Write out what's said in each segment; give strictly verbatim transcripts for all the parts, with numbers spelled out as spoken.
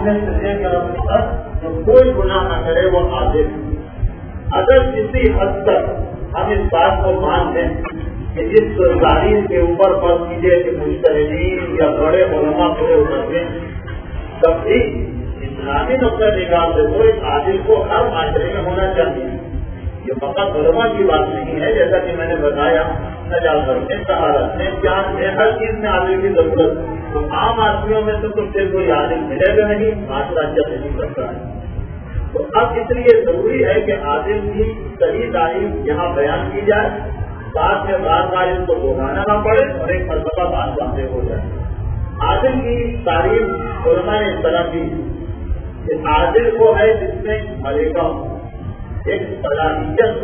میں سے لے کر اپنے تک جو کوئی گناہ نہ کرے وہ عادل ہے۔ اگر کسی حد تک ہم اس بات کو مان لیں کہ جس تاریخ کے اوپر فرض کیجیے کہ مجتہدین یا بڑے علماء پورے اترتے ہیں، تب بھی اسلامی نقطۂ نگاہ سے تو ایک عادل کو ہر معاشرے میں ہونا چاہیے۔ یہ فقط علماء کی بات نہیں ہے، جیسا کہ میں نے بتایا نجاست میں، طہارت میں، جان میں، ہر چیز میں عادل کی ضرورت ہے۔ تو عام آدمیوں میں تو کچھ کوئی عادل ملے گا نہیں، معاشرہ اچھا نہیں کرتا ہے۔ تو اب اس لیے ضروری ہے کہ عادل کی صحیح تعریف یہاں بیان کی جائے، بعد میں بار بار اس کو دہرانا نہ پڑے اور ایک مرتبہ بات واضح ہو جائے۔ عادل کی تعریف علماء نے اس طرح کی کہ عادل وہ ہے جس میں ملکہ ہو، ایک صلاحیت،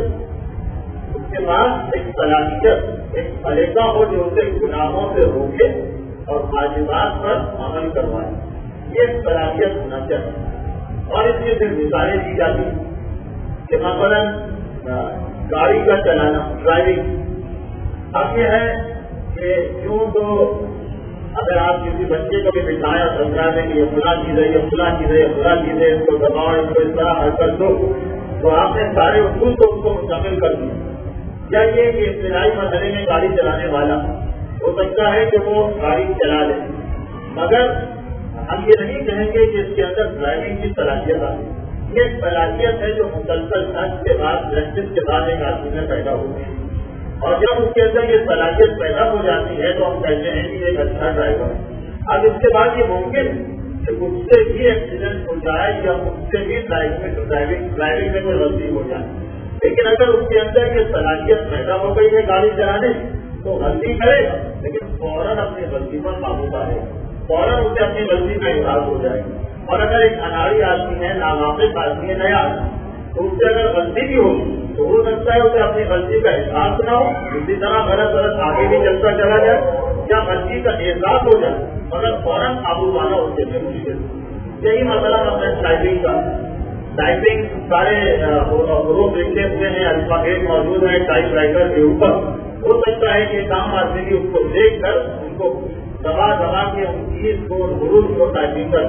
اس کے بعد ایک صلاحیت، ایک ملکہ ہو جو اسے گناہوں سے روکے اور واجبات پر عمل کروائے، یہ صلاحیت ہونا چاہیے۔ اور اس میں پھر مثالیں دی جاتی کہ مثلاً گاڑی کا چلانا، ڈرائیونگ۔ اب یہ ہے کہ یوں تو اگر آپ کسی بچے کو بھی بٹھایا سمجھا دیں کہ یہ فلاں چیز ہے، یہ فلاں چیز ہے، یہ فلاں چیز ہے، اس کو دباؤ، اس کو اس طرح حرکت دو، تو آپ نے سارے اصول کو اس کو مکمل کر دیا۔ یا یہ کہ ابتدائی مرحلے میں گاڑی چلانے والا ہو سکتا ہے کہ وہ گاڑی چلا لے، مگر ہم یہ نہیں کہیں گے کہ اس کے اندر ڈرائیونگ کی صلاحیت آ گئی۔ یہ صلاحیت ہے جو مسلسل نشق کے بعد پریکٹس کے بعد ایک آدمی میں پیدا ہوتی ہے، اور جب اس کے اندر یہ صلاحیت پیدا ہو جاتی ہے تو ہم کہتے ہیں کہ ایک اچھا ڈرائیور ہے۔ اب اس کے بعد یہ ممکن کہ مجھ سے بھی ایکسیڈنٹ ہو جائے یا مجھ سے بھی ڈرائیونگ ڈرائیونگ میں کوئی غلطی ہو جائے، لیکن اگر اس کے اندر یہ صلاحیت پیدا ہو گئی ہے گاڑی چلانے تو غلطی کرے گا، لیکن فوراً اپنی غلطی پر قابو پائے گا، فوراً اسے اپنی غلطی کا احساس ہو جائے گا۔ اور اگر ایک اناڑی آدمی ہے، ناواقف آدمی ہے، نیا تو اس سے اگر غلطی بھی ہوگی تو ہو سکتا ہے اسے اپنی غلطی کا احساس نہ ہو، اسی طرح غلط غلط آگے بھی چلتا چلا جائے یا غلطی کا احساس ہو جائے مگر فوراً قابو پانا اس کے لیے مشکل۔ یہی مسئلہ اپنے ٹائپنگ کا، ٹائپنگ سارے گروپ لکھتے ہوئے ہیں، الفابیٹ موجود ہے ٹائپ رائٹر کے اوپر، ہو سکتا ہے کہ ایک عام آدمی بھی اس کو دیکھ کر ان کو دبا دبا کے ان چیز کو حروف کو ٹائپنگ کر،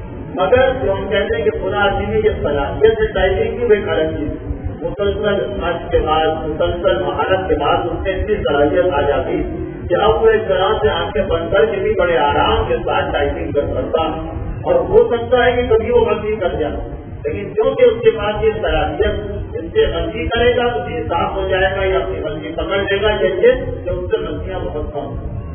مگر جو ہم کہتے ہیں کہ پورا آدمی میں یہ صلاحیت سے ٹائپنگ کی وہ ایک الگ چیز، مسلسل مشق کے بعد، مسلسل مہارت کے بعد اس میں اتنی صلاحیت آ جاتی کہ اب وہ ایک طرح سے آنکھیں بند کر کے بھی بڑے آرام کے ساتھ ٹائپنگ کر سکتا، اور ہو سکتا ہے کہ کبھی وہ غلطی کر جائے، لیکن کیونکہ اس کے بعد یہ صلاحیت اس سے غلطی کرے گا تو یہ صاف ہو جائے گا یا اپنی غلطی پکڑ لے گا، یہ کہ اس سے غلطیاں بہت کم۔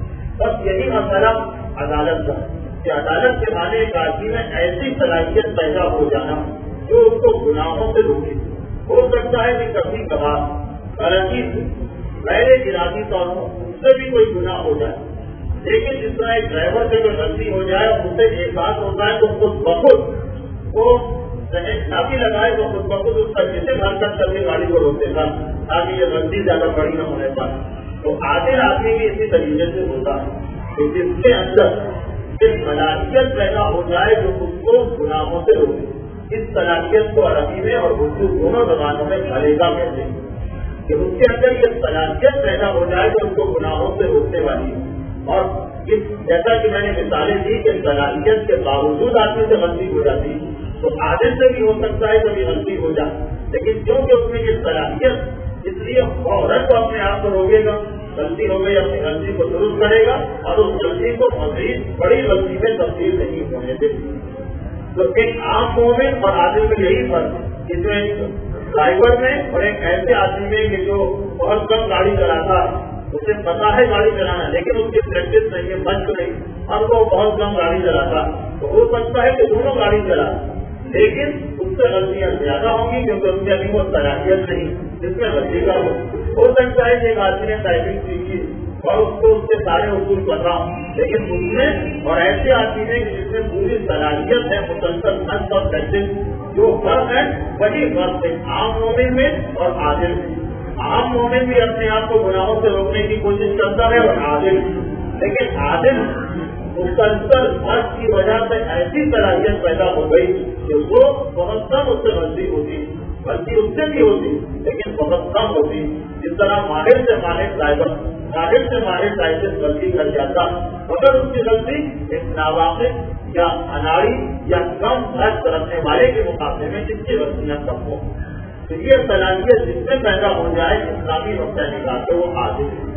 بس یہی مسئلہ عدالت کا کہ عدالت کے معنی ایک آدمی میں ایسی صلاحیت پیدا ہو جانا جو اس کو گناہوں سے روکے۔ ہو سکتا ہے کہ کبھی کبھار غلطی سے غیر ارادی طور پر اس سے بھی کوئی گناہ ہو جائے، لیکن جس طرح ایک ڈرائیور سے کوئی غلطی ہو جائے اور اس سے ایک بات ہوتا ہے تو خود بخود وہ نہ بھی لگائے تو خود بخود اس کا جسے حرکت کر کے گاڑی کو روکتے تھا تاکہ یہ غلطی زیادہ بڑی نہ ہونے پائے۔ تو عادل آدمی بھی اسی طریقے سے ہوتا ہے کہ جس کے اندر ایک صلاحیت پیدا ہو جائے جو اس کو گناہوں سے روکے۔ اس صلاحیت کو عربی میں اور اردو دونوں زبانوں میں ملکہ کہتے ہیں کہ اس کے اندر یہ صلاحیت پیدا ہو جائے جو اس کو گناہوں سے روکنے والی ہے۔ اور اس جیسا کہ میں نے مثالیں دی کہ صلاحیت کے باوجود آدمی سے غلطی ہو جاتی تو عادل سے بھی ہو سکتا ہے کبھی غلطی ہو جائے، لیکن کیونکہ اس میں یہ صلاحیت اس لیے عورت کو اپنے آپ کو روکے گا، غلطی ہو گئی اپنی غلطی کو درست کرے گا اور اس غلطی کو مزید بڑی غلطی میں تبدیل نہیں ہونے دے گی۔ تو ایک عام مومن اور عادل میں یہی فرق کہ جو ایک ڈرائیور میں اور ایک ایسے آدمی میں کہ جو بہت کم گاڑی چلاتا ہے، اسے پتا ہے گاڑی چلانا لیکن اس کی پریکٹس نہیں ہے، مشق نہیں، اور وہ بہت کم گاڑی چلاتا تو ہو سکتا ہے کہ دونوں گاڑی چلا لیکن اس سے غلطیاں زیادہ ہوں گی کیونکہ اس میں ابھی وہ صلاحیت نہیں جس میں غلطی کا ہو۔ ہو سکتا ہے کہ ایک آدمی نے ٹائپنگ سیکھی اور اس کو اس کے سارے اصول پتا لیکن اس میں اور ایسے آدمی نے جس میں پوری صلاحیت ہے مسلسل مشق اور پریکٹس، جو فرق ہے وہی فرق ہے عام مومن میں اور عادل میں۔ عام مومن بھی اپنے آپ کو گناہوں سے روکنے کی کوشش کرتا ہے اور عادل، لیکن عادل مسلسل مشق کی وجہ سے ایسی صلاحیت پیدا ہو گئی کہ وہ بہت کم اس سے غلطی ہوتی، غلطی اس سے بھی ہوتی لیکن بہت کم ہوتی۔ جس طرح ماہر سے ماہر ڈرائیور ماہر سے ماہر ڈرائیور غلطی کر جاتا مگر اس کی غلطی ایک ناواقف یا اناڑی یا کم بھرت رکھنے والے کے مقابلے میں جس کی وسیعت کم ہو. تو یہ صلاحیت جس میں پیدا ہو جائے اسلامی نقطۂ نگاہ سے وہ عادل ہے.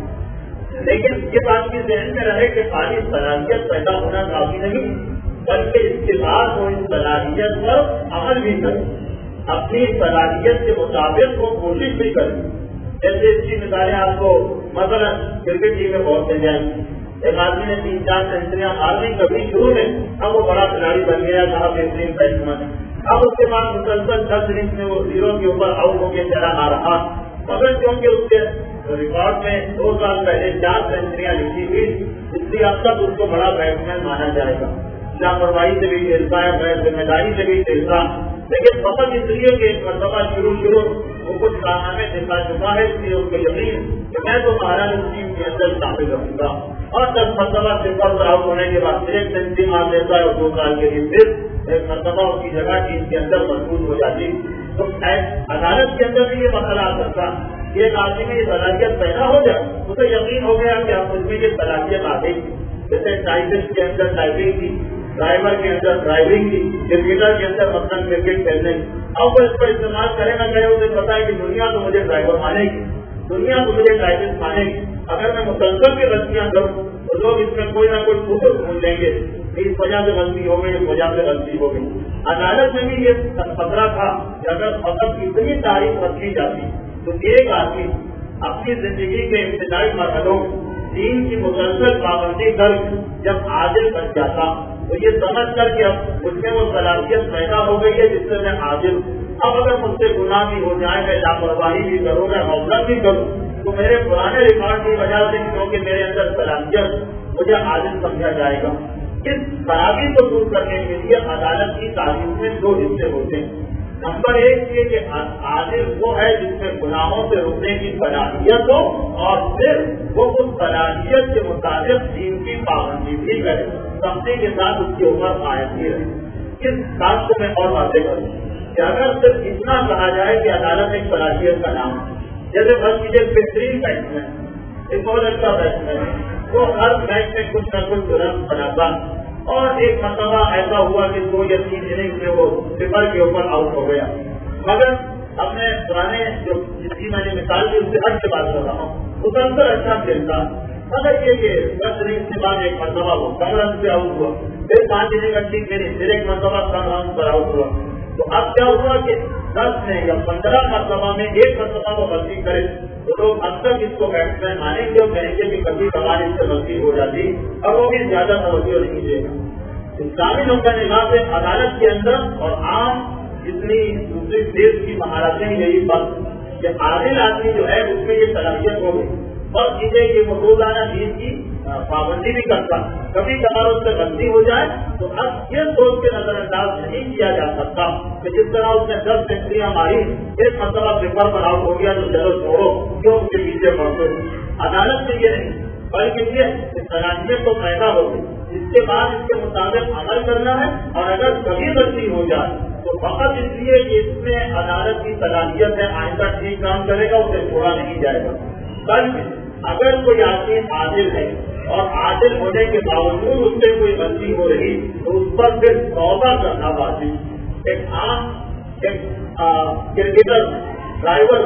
لیکن یہ بات بھی ذہن میں رہے کہ خالی صلاحیت پیدا ہونا کافی نہیں، بلکہ اس کے بعد وہ اس صلاحیت پر عمل بھی کرے، اپنی صلاحیت کے مطابق وہ کوشش بھی کرے. جیسے اس کی مثالیں آپ کو مثلا کرکٹ ٹیم میں بہت مل جائیں گی. ایک آدمی نے تین چار سینچریاں مار لی کبھی شروع میں، اب وہ بڑا کھلاڑی بن گیا، کہا بہترین بیٹسمین. اب اس کے بعد مسلسل دس اننگس میں وہ زیرو کے اوپر آؤٹ ہو کے چلا آ رہا، مگر کیونکہ اس کے ریکارڈ میں دو سال پہلے چار سینچریاں لکھی ہوئی، اس لیے اب تک اس کو بڑا بیٹسمین مانا جائے گا. لاپرواہی سے بھی کھیلتا ہے، غیر ذمہ داری سے بھی کھیلتا، لیکن فقط اس لیے کہ ایک مرتبہ شروع شروع وہ کچھ کارنامے دکھا چکا ہے، اس لیے اس کو یقین کہ میں تو مہاراج ٹیم کے اندر شامل رہوں گا. اور دس مرتبہ سمپل پر آؤٹ ہونے کے بعد ایک سینچری مار دیتا ہے اور دو سال کے لیے پھر ایک مرتبہ اس کی جگہ ٹیم کے اندر محفوظ ہو جاتی. تو عدالت کے اندر بھی یہ مسئلہ آ سکتا کہ ایک آدمی میں یہ صلاحیت پیدا ہو جائے، اسے یقین ہو گیا کہ اب مجھ میں یہ صلاحیت آ گئی. جیسے ٹائپسٹ کے اندر ٹائپنگ کی، ڈرائیور کے اندر ڈرائیونگ کی، کرکٹر کے اندر مثلاً کرکٹ کھیلنے کی. اب وہ اس پر استعمال کرے نہ کرے اسے پتا ہے کہ دنیا تو مجھے ڈرائیور مانے گی، دنیا تو مجھے ٹائپسٹ مانے گی. اگر میں مسلسل کی غلطیاں کروں تو لوگ اس میں کوئی نہ کوئی ٹھوکر ڈھونڈ لیں گے کہ اس وجہ سے غلطی ہو گئی، اس وجہ سے غلطی ہو گئی. عدالت میں بھی یہ خطرہ تھا کہ اگر فقط اتنی تعریف رکھی جاتی تو ایک آدمی اپنی زندگی کے ابتدائی مرحلوں دین کی مسلسل پابندی کر جب عادل بن جاتا تو یہ سمجھ کر کہ اب اس میں وہ صلاحیت پیدا ہو گئی ہے جس سے میں عادل ہوں. اب اگر مجھ سے گناہ بھی ہو جائے، میں لاپرواہی بھی کروں، میں غفلت بھی کروں، تو میرے پرانے ریکارڈ کی وجہ سے کیونکہ میرے اندر صلاحیت مجھے عادل سمجھا جائے گا. اس خرابی کو دور کرنے کے لیے عدالت کی تعلیم میں دو حصے ہوتے ہیں. نمبر ایک یہ کہ عادل وہ ہے جس میں گناہوں سے رکنے کی صلاحیت ہو اور پھر وہ اس صلاحیت کے مطابق دین کی پابندی بھی کرے، سختی کے ساتھ اس کی عمر قائم بھی رہے. اس بات کو میں اور واضح کروں کہ اگر صرف اتنا کہا جائے کہ عدالت ایک صلاحیت کا نام ہے، جیسے بس مجھے بہترین بیٹسمین ایک بہت اچھا بیٹسمین وہ ہر میچ میں کچھ نہ کچھ رن بناتا، اور ایک مرتبہ ایسا ہوا کہ دو یا تین اننگ میں وہ صفر کے اوپر آؤٹ ہو گیا. مگر اپنے پرانے جو جس کی میں نے مثال دی اس سے ہٹ کے بات کر رہا ہوں، اس اندر اچھا کھیلتا، مگر یہ کہ دس اننگ کے بعد ایک مرتبہ وہ کم رن سے آؤٹ ہوا، پھر پانچ اننگ اچھی کھیلی، پھر ایک مرتبہ کم رن پر آؤٹ ہوا. تو اب کیا ہوا کہ دس میں یا پندرہ مرتبہ میں ایک مرتبہ وہ غلطی کرے تو لوگ اب تک اس کو بیٹسمین مانیں گے اور کہیں گے کہ کبھی کبھار اس سے غلطی ہو جاتی اور وہ بھی زیادہ توجہ نہیں دے گا. اسلامی نقطۂ نگاہ سے عدالت کے اندر اور عام جتنی دوسری دیش کی مہارتیں یہی بات کہ عادل آدمی جو ہے اس میں یہ صلاحیت ہو گئی اور چیزیں کہ وہ روزانہ دین کی پابندی بھی کرتا. کبھی کبھار اس سے غلطی ہو جائے تو اب یہ سوچ کے نظر انداز نہیں کیا جا سکتا کہ جس طرح اس نے دس سینچریاں ماری ایک مرتبہ پیپر پر آؤٹ ہو گیا تو چلو چھوڑو کیوں اس کے پیچھے پڑتے. عدالت میں یہ نہیں بلکہ یہ صلاحیت تو پیدا ہو گئی، اس کے بعد اس کے مطابق عمل کرنا ہے، اور اگر کبھی غلطی ہو جائے تو فقط اس لیے کہ اس میں عدالت کی صلاحیت ہے آئندہ ٹھیک کام کرے گا اسے چھوڑا نہیں جائے گا. بلکہ اگر کوئی آدمی عادل ہے اور عادل ہونے کے باوجود اس سے کوئی غلطی ہو رہی تو اس پر پھر توبہ کرنا واجب. ایک عام ایک کرکٹر، ڈرائیور،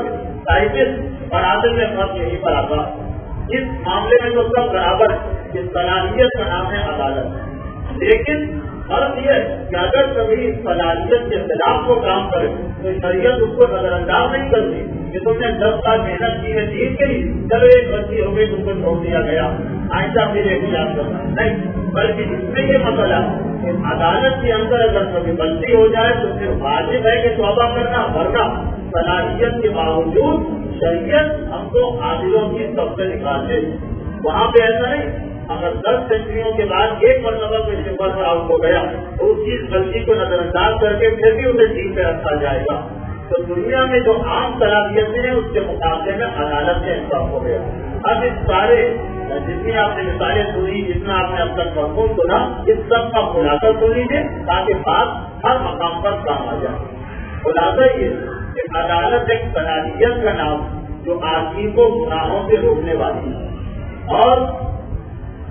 ٹائپسٹ اور عادل میں فرق یہیں پر آتا. اس معاملے میں تو سب برابر ہے، اس صلاحیت کا نام ہے عدالت. لیکن فرق یہ ہے کہ اگر کبھی صلاحیت کے خلاف کو کام کرے تو شریعت اس کو نظر انداز نہیں کرتی کہ تم نے دس سال محنت کی ہے دین کے لیے، چلو ایک غلطی ہو گئی تم کو چھوڑ دیا گیا، آئندہ پھر ایک یاد کرنا نہیں. بلکہ اس میں یہ مسئلہ کہ عدالت کے اندر اگر کبھی غلطی ہو جائے تو پھر واجب ہے کہ توبہ کرنا، ورنہ صلاحیت کے باوجود شریعت ہم کو عادلوں کی سب سے نکال دے. وہاں پہ ایسا نہیں، اگر دس سینچریوں کے بعد ایک مرتبہ کوئی سمپل پر آؤٹ ہو گیا تو اس کی غلطی کو نظر انداز کر کے پھر بھی اسے ٹیم پہ رکھا جائے گا. تو دنیا میں جو عام صلاحیتیں ہیں اس کے مقابلے میں عدالت میں انصاف ہو گیا. اب اس سارے جتنی آپ نے مثالیں سنی، جتنا آپ نے اب تک مضمون سنا، اس سب کا خلاصہ سن لیجیے تاکہ بات ہر مقام پر کام آ جائے. خلاصہ یہ کہ عدالت ایک صلاحیت کا نام جو آدمی کو گناہوں سے روکنے والی ہے، اور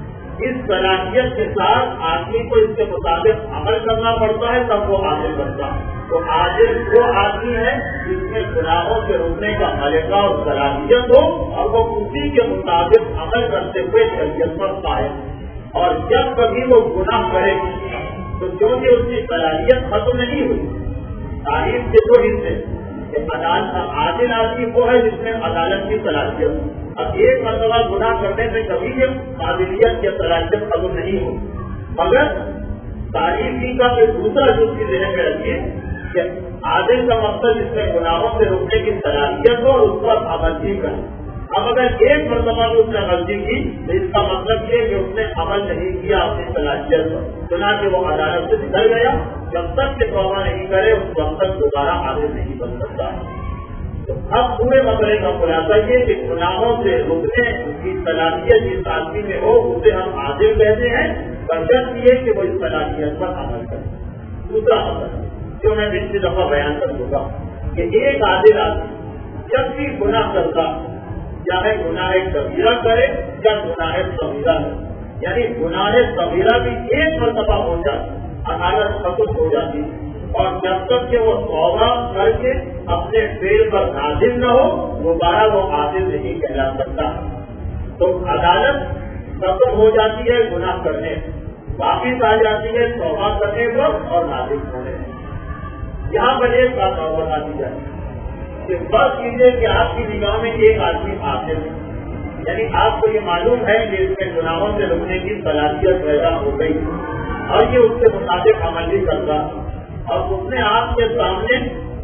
اس صلاحیت کے ساتھ آدمی کو اس کے مطابق عمل کرنا پڑتا ہے تب وہ عادل بنتا ہے. تو عادل وہ آدمی ہے جس میں گناہوں سے روکنے کا ملکہ اور صلاحیت ہو اور وہ اسی کے مطابق عمل کرتے ہوئے شریعت پر قائم. اور جب کبھی وہ گناہ کرے تو کیونکہ اس کی صلاحیت ختم نہیں ہوئی. تعلیم کے دو حصے کہ عدالت عادل آدمی وہ ہے جس میں عدالت کی صلاحیت. اب ایک مرتبہ گناہ کرنے سے کبھی یہ قابلیت یا صلاحیت ختم نہیں ہو. مگر تعلیم کا پھر دوسرا جز کی ذہن میں رکھیے کہ عادل کا مقصد اس میں گناہوں سے روکنے کی صلاحیت ہو اور اس پر پابندی کرے. اب اگر ایک مرتبہ بھی اس نے غلطی کی تو اس کا مطلب یہ کہ اس نے عمل نہیں کیا اپنی صلاحیت پر, چنانچہ وہ عدالت سے نکل گیا. جب تک کہ توبہ نہیں کرے اس وقت تک دوبارہ عادل نہیں بن سکتا. تو اب پورے مسئلے کا خلاصہ یہ کہ گناہوں سے روکنے کی صلاحیت جس آدمی میں ہو اسے ہم عادل کہتے ہیں, بشرط یہ کہ وہ اس صلاحیت پر عمل کرے. دوسرا مسئلہ جو میں پچھلی دفعہ بیان کر دوں گا کہ ایک عادل آدمی جب بھی گناہ کرتا چاہے گناہ کبیرہ کرے یا گناہ صغیرہ کرے, یعنی گناہ صغیرہ بھی ایک مرتبہ ہو جاتی عدالت ختم ہو جاتی اور جب تک کہ وہ توبہ کر کے اپنے فعل پر نازل نہ ہو دوبارہ وہ عادل نہیں کہلا سکتا. تو عدالت ختم ہو جاتی ہے گناہ کرنے, واپس آ جاتی ہے توبہ کرنے پر اور نازل ہونے. یہاں پر ایک بات اور بتا دی جائے کہ فرض کیجیے کہ آپ کی نگاہ میں ایک آدمی عادل ہے, یعنی آپ کو یہ معلوم ہے کہ اس میں گناہوں سے روکنے کی صلاحیت پیدا ہو گئی اور یہ اس کے مطابق عمل نہیں کرتا اور اس نے آپ کے سامنے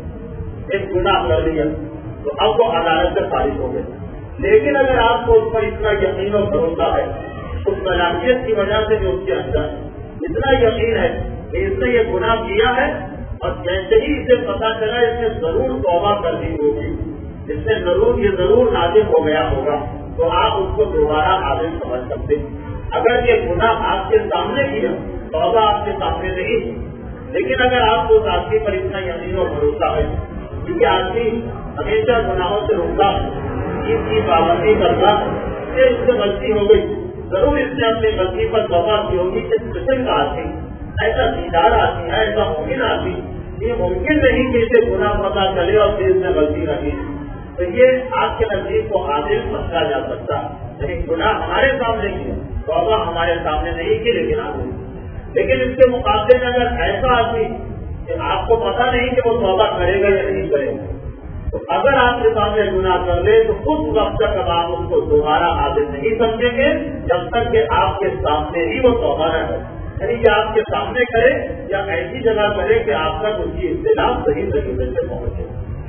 ایک گناہ کر لیا تو اب وہ عدالت سے فارغ ہو گئے. لیکن اگر آپ کو اس پر اتنا یقین و بھروسہ ہے اس صلاحیت کی وجہ سے جو اس کے اندر اتنا یقین ہے کہ اس نے یہ گناہ کیا ہے اور جیسے ہی اسے پتا چلا اس نے ضرور توبہ کرنی ہوگی, اس نے ضرور یہ ضرور نازل ہو گیا ہوگا, تو آپ اس کو دوبارہ عادل سمجھ سکتے. اگر یہ گناہ آپ کے سامنے کیا توبہ آپ کے سامنے نہیں, لیکن اگر آپ کو اس آدمی پر اتنا یقین و بھروسہ ہے کہ یہ آدمی ہمیشہ گناہوں سے روکتا اس کی پابندی کرتا کہ اس سے غلطی ہو گئی, ضرور اس نے اپنی غلطی پر توبہ کی ہوگی. اس قسم کا آدمی ایسا دیدار آدمی ہے, ایسا ممکن آدمی, یہ ممکن نہیں کہ اسے گناہ پتا چلے اور پھر اس میں غلطی رہی, تو یہ آپ کے نزدیک کو عادل سمجھا جا سکتا. لیکن گناہ ہمارے سامنے کی توبہ ہمارے سامنے نہیں کی لیکن عادل. لیکن اس کے مقابلے میں اگر ایسا آدمی کہ آپ کو پتا نہیں کہ وہ توبہ کرے گا یا نہیں کرے گا, تو اگر آپ کے سامنے گناہ کر لے تو اس وقت تک اب آپ اس کو دوبارہ عادل نہیں سمجھیں گے جب تک کہ آپ کے سامنے ہی وہ توبہ نہ کرے, یعنی کہ آپ کے سامنے کرے یا ایسی جگہ کرے کہ آپ تک اس کی اطلاع صحیح طریقے سے پہنچے.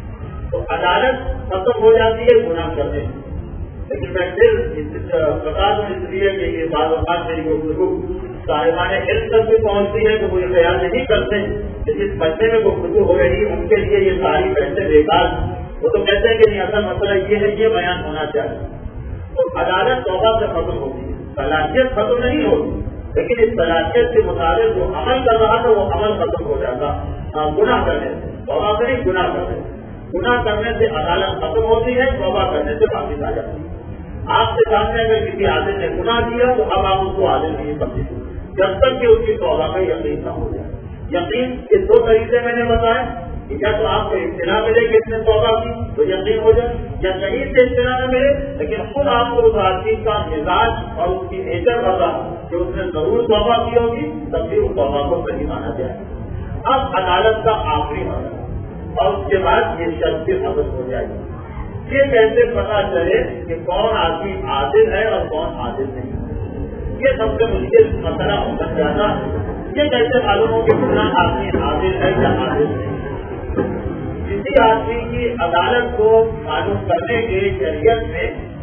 تو عدالت ختم ہو جاتی ہے گناہ کرنے. لیکن میں پھر بتا دوں اس لیے کہ یہ بعض اوقات میری گفتگو صاحبان علم تک بھی پہنچتی ہے تو مجھے خیال نہیں کرتے کہ جس بچے میں گفتگو ہو رہی ہے ان کے لیے یہ ساری پیسے بیکار, وہ تو کہتے ہیں کہ نہیں اصل مسئلہ یہ ہے یہ بیان ہونا چاہیے. تو عدالت توبہ سے ختم ہوتی ہے, صلاحیت ختم نہیں ہوتی, لیکن اس صلاحیت کے مطابق جو عمل کر رہا تھا وہ عمل ختم ہو جاتا. گناہ کرنے سے توبہ سے نہیں, گناہ کرنے گناہ کرنے سے عدالت ختم ہوتی ہے, توبہ کرنے سے واپس آ جاتی ہے. آپ کے سامنے اگر کسی عادل نے گناہ کیا تو اب آپ اس کو عادل نہیں سمجھیں جب تک کہ اس کی توبہ کا یقین نہ ہو جائے. یقین کے دو طریقے میں نے بتایا کہ یا تو آپ کو اطلاع ملے کہ اس نے توبہ کی تو یقین ہو جائے, یا صحیح سے اطلاع نہ ملے لیکن خود آپ کو اس آدمی کا مزاج اور اس کی نیچر پتا کہ اس نے ضرور توبہ کی ہوگی تب بھی اس توبہ کو صحیح مانا جائے. اب عدالت کا آخری مرحلہ اور اس کے بعد یہ شرط کی حدت ہو جائے گی. یہ کیسے پتا چلے کہ کون آدمی عادل ہے اور کون عادل نہیں, یہ سب سے مشکل مسئلہ ہو سک جاتا ہے. یہ کیسے معلوم ہو کہ فلاں آدمی عادل ہے یا عادل نہیں. کسی آدمی کی عدالت کو معلوم کرنے کے شریعت میں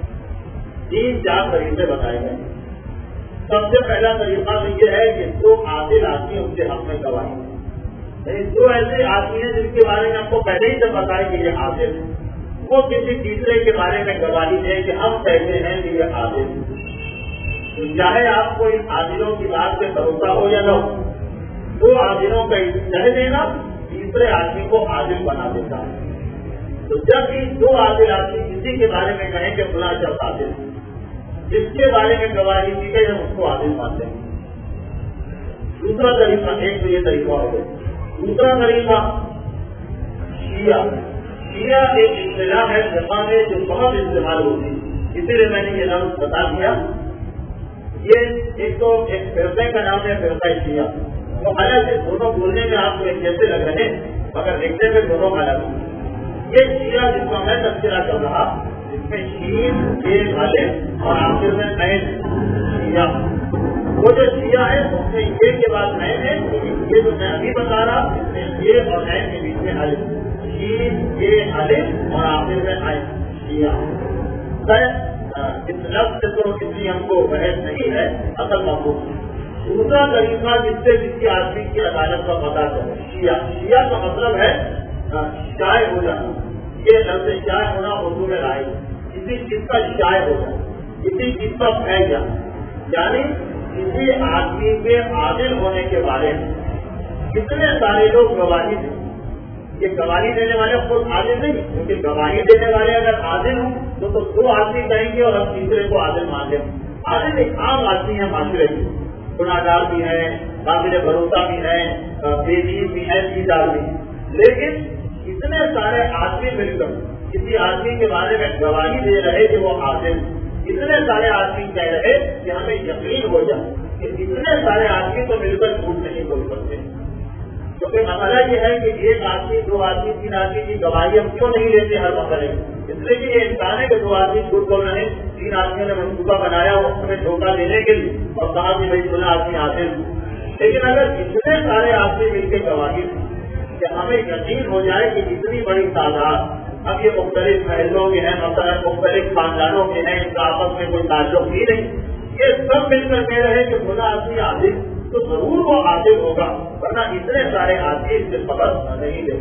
تین چار طریقے بتائے گئے. سب سے پہلا طریقہ تو یہ ہے کہ دو عادل آدمی ان کے حق میں گواہی, دو ایسے آدمی ہیں جن کے بارے میں آپ کو پہلے ہی سے بتائے کہ یہ عادل ہے, وہ کسی تیسرے کے بارے میں گواہی دیں کہ ہم کہتے ہیں کہ یہ عادل ہے. تو چاہے آپ کو ان عادلوں کی بات سے بھروسہ ہو یا نہ ہو, دو عادلوں کا کہہ دینا تیسرے آدمی کو عادل بنا دیتا ہے. تو جب بھی دو عادل آدمی کسی کے بارے میں کہیں کہ فلاں شخص عادل ہے جس کے بارے میں گواہی دی گئی ہم اس کو عادل مانتے ہیں. دوسرا طریقہ، ایک تو یہ طریقہ ہو گیا. دوسرا طریقہ شیعہ. شیعہ ایک اصطلاح ہے فقہ میں جو بہت استعمال ہوتی ہے، اسی لیے میں نے یہ نام بتا دیا. یہ ایک تو ایک فرقے کا نام ہے فرقہ شیعہ. وہ الگ ہے، دونوں بولنے میں آپ کو ایک جیسے لگ رہے ہیں مگر دیکھنے میں دونوں الگ ہیں. یہ شیعہ جس کا میں تذکرہ کر رہا، جس میں شین کے والے اور آخر میں عین شیعہ. وہ جو شیعہ ہے اس میں یہ کے بعد عین ہے. یہ جو میں ابھی بتا رہا اس میں یہ اور عین کے بیچ میں الف، شین یہ الف اور آخر میں عین شیعہ. اس لفظ سے تو کسی ہم کو بحث نہیں ہے، اصل مفہوم. دوسرا طریقہ جس سے کسی آدمی کی عدالت کا پتہ چلے، شیعہ. شیعہ کا مطلب ہے شائع ہو جانا. یہ لفظ شائع ہونا اردو میں رائے، کسی چیز کا شائع ہو جانا، کسی چیز کا پھیل جانا، یعنی کسی آدمی کے عادل ہونے کے بارے میں کتنے سارے لوگ گواہی دیں. یہ گواہی دینے والے خود عادل نہیں، کیونکہ گواہی دینے والے اگر عادل ہوں تو تو دو آدمی کہیں گے اور ہم تیسرے کو عادل مان لیں. عادل ایک عام آدمی ہے معاشرے کی، گناہگار بھی ہے، قابل بھروسہ بھی ہے، بے دین بھی ہے، دیندار بھی ہے. لیکن اتنے سارے آدمی مل کر کسی آدمی کے بارے میں گواہی دے رہے کہ وہ عادل، اتنے سارے آدمی کہہ رہے کہ ہمیں یقین ہو جائے کہ اتنے سارے آدمی تو مل کر جھوٹ نہیں بول سکتے. کیونکہ مسئلہ یہ ہے کہ ایک آدمی دو آدمی تین آدمی کی گواہی ہم کیوں نہیں لیتے ہر مسئلے میں؟ اس لیے کہ یہ انسان ہے کہ دو آدمی جھوٹ بول رہے ہیں، تین آدمیوں نے منصوبہ بنایا وہ ہمیں دھوکہ دینے کے لیے اور کہا کہ بھائی سنا آدمی عادل. لیکن اگر اتنے سارے آدمی مل کے گواہی کہ ہمیں یقین ہو جائے کہ اتنی بڑی تعداد، اب یہ مختلف محلوں کے ہیں، مثلا مختلف خاندانوں کے ہیں، ان کا آپس میں کوئی تعلق ہی نہیں، یہ سب مل کر کہہ رہے کہ بنا آدمی عادل تو ضرور وہ عادل ہوگا، ورنہ اتنے سارے آدمی اس سے خبر نہیں دیں.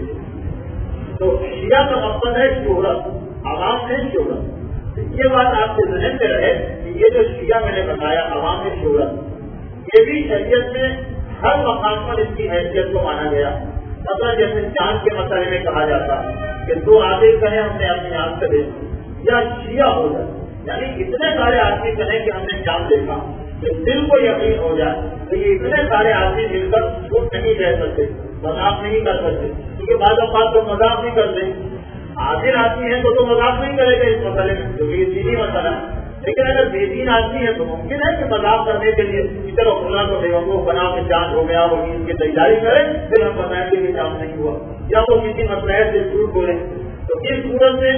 تو شیعہ کا مقصد ہے شہرت، عوام میں شہرت. یہ بات آپ کے ذہن میں رہے کہ یہ جو شیعہ میں نے بتایا عوام میں شہرت، یہ بھی شریعت میں ہر مقام پر اس کی حیثیت کو مانا گیا. مثلا جیسے چاند کے مسئلے میں کہا جاتا ہے کہ دو عادل کہیں ہم نے اپنی آنکھ سے دیکھا، یا شیعہ ہو جائے، یعنی اتنے سارے آدمی کہیں کہ ہم نے چاند دیکھا، کہ دل کو یقین ہو جائے تو یہ اتنے سارے آدمی مل کر جھوٹ نہیں کہہ سکتے، مذاق نہیں کر سکتے. کیونکہ بعض اوقات تو مذاق نہیں کرتے، عادل آدمی ہے تو تو مذاق نہیں کرے گا اس مسئلے میں، کیونکہ یہ دینی مسئلہ ہے. لیکن اگر بے دین آدمی ہے تو ممکن ہے کہ مذاق کرنے کے لیے چلو خلا کو بیوقوف بنا کے چاند ہو گیا، وہ عید کی تیاری کرے، پھر ہم بتائیں گے کہ چاند نہیں ہوا، یا وہ کسی مسئلے سے جھوٹ بولے. تو اس صورت میں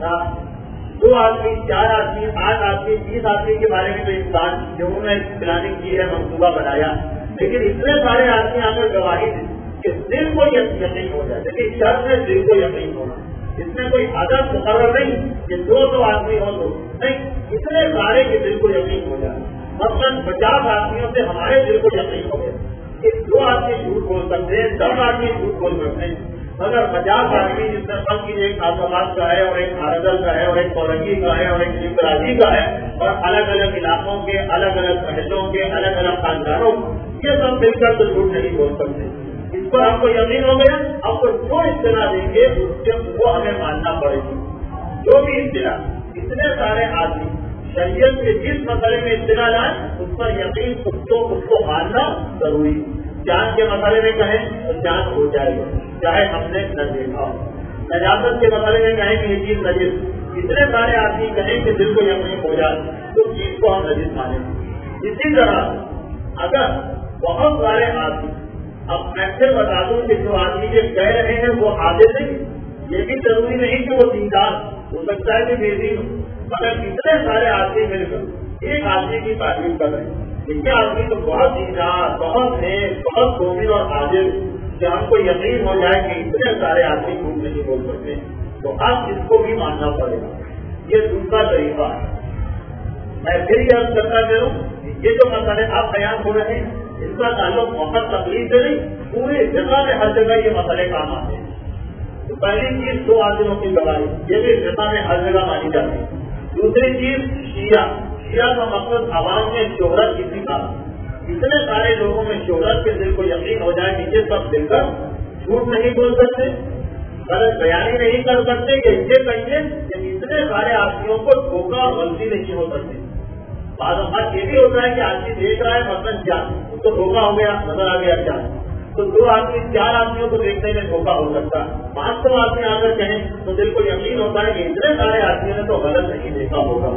دو آدمی، چار آدمی، آٹھ آدمی، بیس آدمی کے بارے میں تو انسان جنہوں نے پلاننگ کی ہے، منصوبہ بنایا، لیکن اتنے سارے آدمی آ کر گواہی دیں کہ دل کو یقین ہو جائے. لیکن شرط ہے دل کو یقین ہونا، اس میں کوئی عدد مقرر نہیں کہ دو دو آدمی ہو تو نہیں، اتنے سارے کے دل کو یقین ہو جائے. مثلاً پچاس آدمیوں سے ہمارے دل کو یقین ہو گیا کہ دو آدمی جھوٹ بول سکتے ہیں، دس آدمی جھوٹ بول سکتے ہیں، مگر پچاس آدمی جس میں سب کی ایک آسامات کا ہے اور ایک نارگل کا ہے اور ایک کورنگی کا ہے اور ایک جمراجی کا ہے اور الگ الگ علاقوں کے الگ الگ محلوں کے الگ الگ خاندانوں یہ سب مل کر تو جھوٹ نہیں بول سکتے. اس پر آپ کو یقین ہو گیا، آپ کو جو اطلاع دیں گے وہ ہمیں ماننا پڑے گی. جو بھی اطلاع، اتنے سارے آدمی شریعت کے جس مسئلے میں اطلاع لائیں اس پر یقین تو اس کو ماننا ضروری. جان کے مسئلے میں کہیں تو جان ہو جائے گا چاہے ہم نے نہ دیکھا. نجاست کے مسئلے میں کہیں کہ یہ چیز نجس، اتنے سارے آدمی کہیں کہ دل کو یقین ہو جائے تو چیز کو ہم نجس مانیں. اسی طرح اگر بہت سارے آدمی، اب میں پھر بتا دوں کہ جو آدمی یہ کہہ رہے ہیں وہ عادل نہیں، یہ بھی ضروری نہیں کہ وہ دیندار ہو سکتا ہے کہ بے دین ہو، مگر اتنے سارے آدمی مل کر ایک آدمی کی تعریف کر رہے ہیں، یہ آدمی تو بہت دیندار، بہت نیک، بہت مومن اور عادل، کہ ہم کو یقین ہو جائے کہ اتنے سارے آدمی جھوٹ نہیں بول سکتے، تو اب اس کو بھی ماننا پڑے گا. یہ دوسرا طریقہ ہے. میں پھر یہ عرض کرتا کروں، یہ جو مسئلے آپ بیان ہو رہے ہیں اس کا تعلق بہت تکلیف سے نہیں، پورے جگہ میں ہر جگہ یہ مسئلے کام آتے ہیں. تو پہلی چیز دو عادلوں کی گواہی، یہ بھی جگہ میں ہر جگہ مانی جاتی ہے. دوسری چیز شیعہ، شیعہ کا مقصد عوام میں شہرت کسی کا، اتنے سارے لوگوں میں شہرت کے دل کو یقین ہو جائے کہ یہ سب دل کر جھوٹ نہیں بول سکتے، غلط بیانی نہیں کر سکتے، کہ یہ کہیے کہ اتنے سارے آدمیوں کو دھوکہ غلطی نہیں ہو سکتے. بعض اوقات یہ بھی ہوتا ہے کہ آدمی دیکھ رہا ہے مثلاً چار، اس کو دھوکا ہو گیا، نظر آ گیا چار، تو دو آدمی چار آدمیوں کو دیکھنے میں دھوکا ہو سکتا ہے، پانچ سو آدمی آ کر کہیں تو دل کو یقین ہوتا ہے کہ اتنے سارے آدمیوں نے تو غلط نہیں دیکھا ہوگا.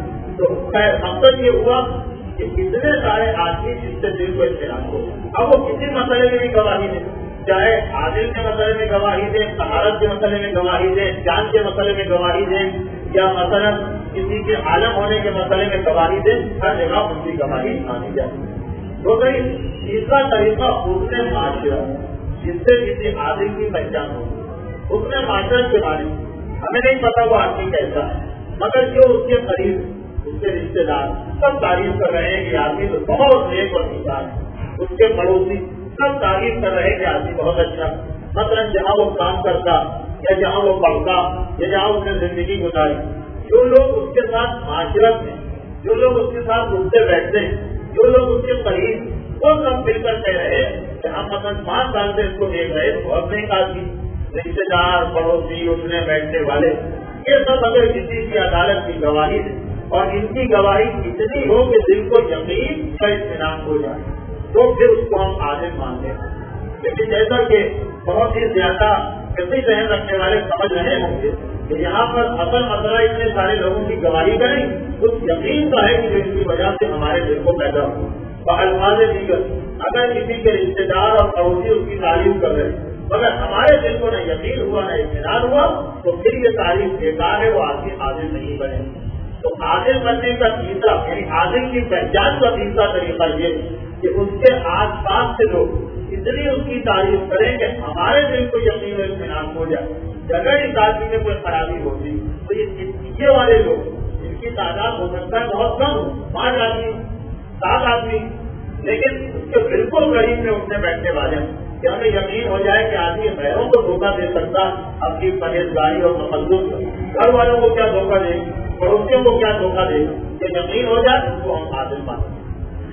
تو خیر مقصد یہ ہوا کہ اتنے سارے آدمی جس سے دل کو اطمینان ہو. اب وہ کسی مسئلے میں بھی گواہی دیں، چاہے عادل کے مسئلے میں گواہی دیں، طہارت کے مسئلے میں گواہی دیں، جان کے مسئلے میں گواہی دیں، یا مثلا کسی کے عالم ہونے کے مسئلے میں گواہی دیں، ہر جگہ ان کی گواہی مانی جائے. تو بھائی تیسرا طریقہ حسن معاشرت، جس سے کسی عادل کی پہچان ہو. حسن معاشرت کے بارے میں ہمیں نہیں پتا وہ آدمی کیسا ہے، مگر جو اس کے قریب، اس کے رشتے دار سب تعریف کر رہے ہیں کہ آدمی تو بہت نیک اور انسان ہے. اس کے پڑوسی سب تعریف کر رہے ہیں کہ آدمی بہت اچھا. مثلا جہاں وہ کام کرتا یا جہاں وہ پڑھتا یا جہاں اس نے زندگی گزاری، جو لوگ اس کے ساتھ معاشرت میں، جو لوگ اس کے ساتھ اٹھتے بیٹھتے ہیں، جو لوگ اس کے قریب، وہ سب مل کر کہہ رہے ہیں کہ ہم مثلا پانچ سال سے اس کو دیکھ رہے تو اب نہیں آدمی، رشتے دار، پڑوسی، اٹھنے بیٹھنے والے، یہ سب اگر کسی کی عدالت کی گواہی دے اور ان کی گواہی اتنی ہو کہ دل کو یقین کا اطمینان ہو جائے تو پھر اس کو ہم عادل مانتے ہیں. لیکن جیسا کہ بہت ہی زیادہ کسی ذہن رکھنے والے سمجھ رہے ہوں گے کہ یہاں پر اصل مسئلہ اتنے سارے لوگوں کی گواہی کریں اس یقین کا ہے کہ جو اس کی وجہ سے ہمارے دل کو پیدا ہو. الفاظ دیگر اگر کسی کے رشتے دار اور پڑوسی اس کی تعریف کر رہے ہیں مگر ہمارے دل کو نہ یقین ہوا نہ اطمینان ہوا تو پھر یہ تعریف بیکار ہے، وہ آدمی عادل نہیں بنے. تو عادل بننے کا تیسرا، یعنی عادل کی پہچان کا تیسرا طریقہ یہ کہ اس کے آس پاس سے لوگ اتنی اس کی تعریف کریں کہ ہمارے دل کو یقین و اطمینان ہو جائے کہ اگر اس آدمی میں کوئی خرابی ہوتی تو یہ پیچھے والے لوگ، جن کی تعداد ہو سکتا ہے بہت کم ہو، پانچ آدمی، سات آدمی، لیکن اس کے بالکل قریب میں اٹھنے بیٹھنے والے ہیں کہ ہمیں یقین ہو جائے کہ آدمی غیروں کو دھوکہ دے سکتا اپنی پرہیزگاری اور تقدس کو، گھر والوں کو کیا دھوکہ دے، پڑوسیوں کو کیا دھوکہ دے، کہ یقین ہو جائے اس کو ہم عادل مانتے ہیں.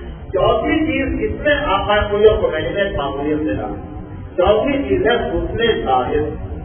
چوتھی چیز اس میں آقائیت کو میں نے معمولیت سے رہا. چوتھی چیز ہے حسن ظاہر.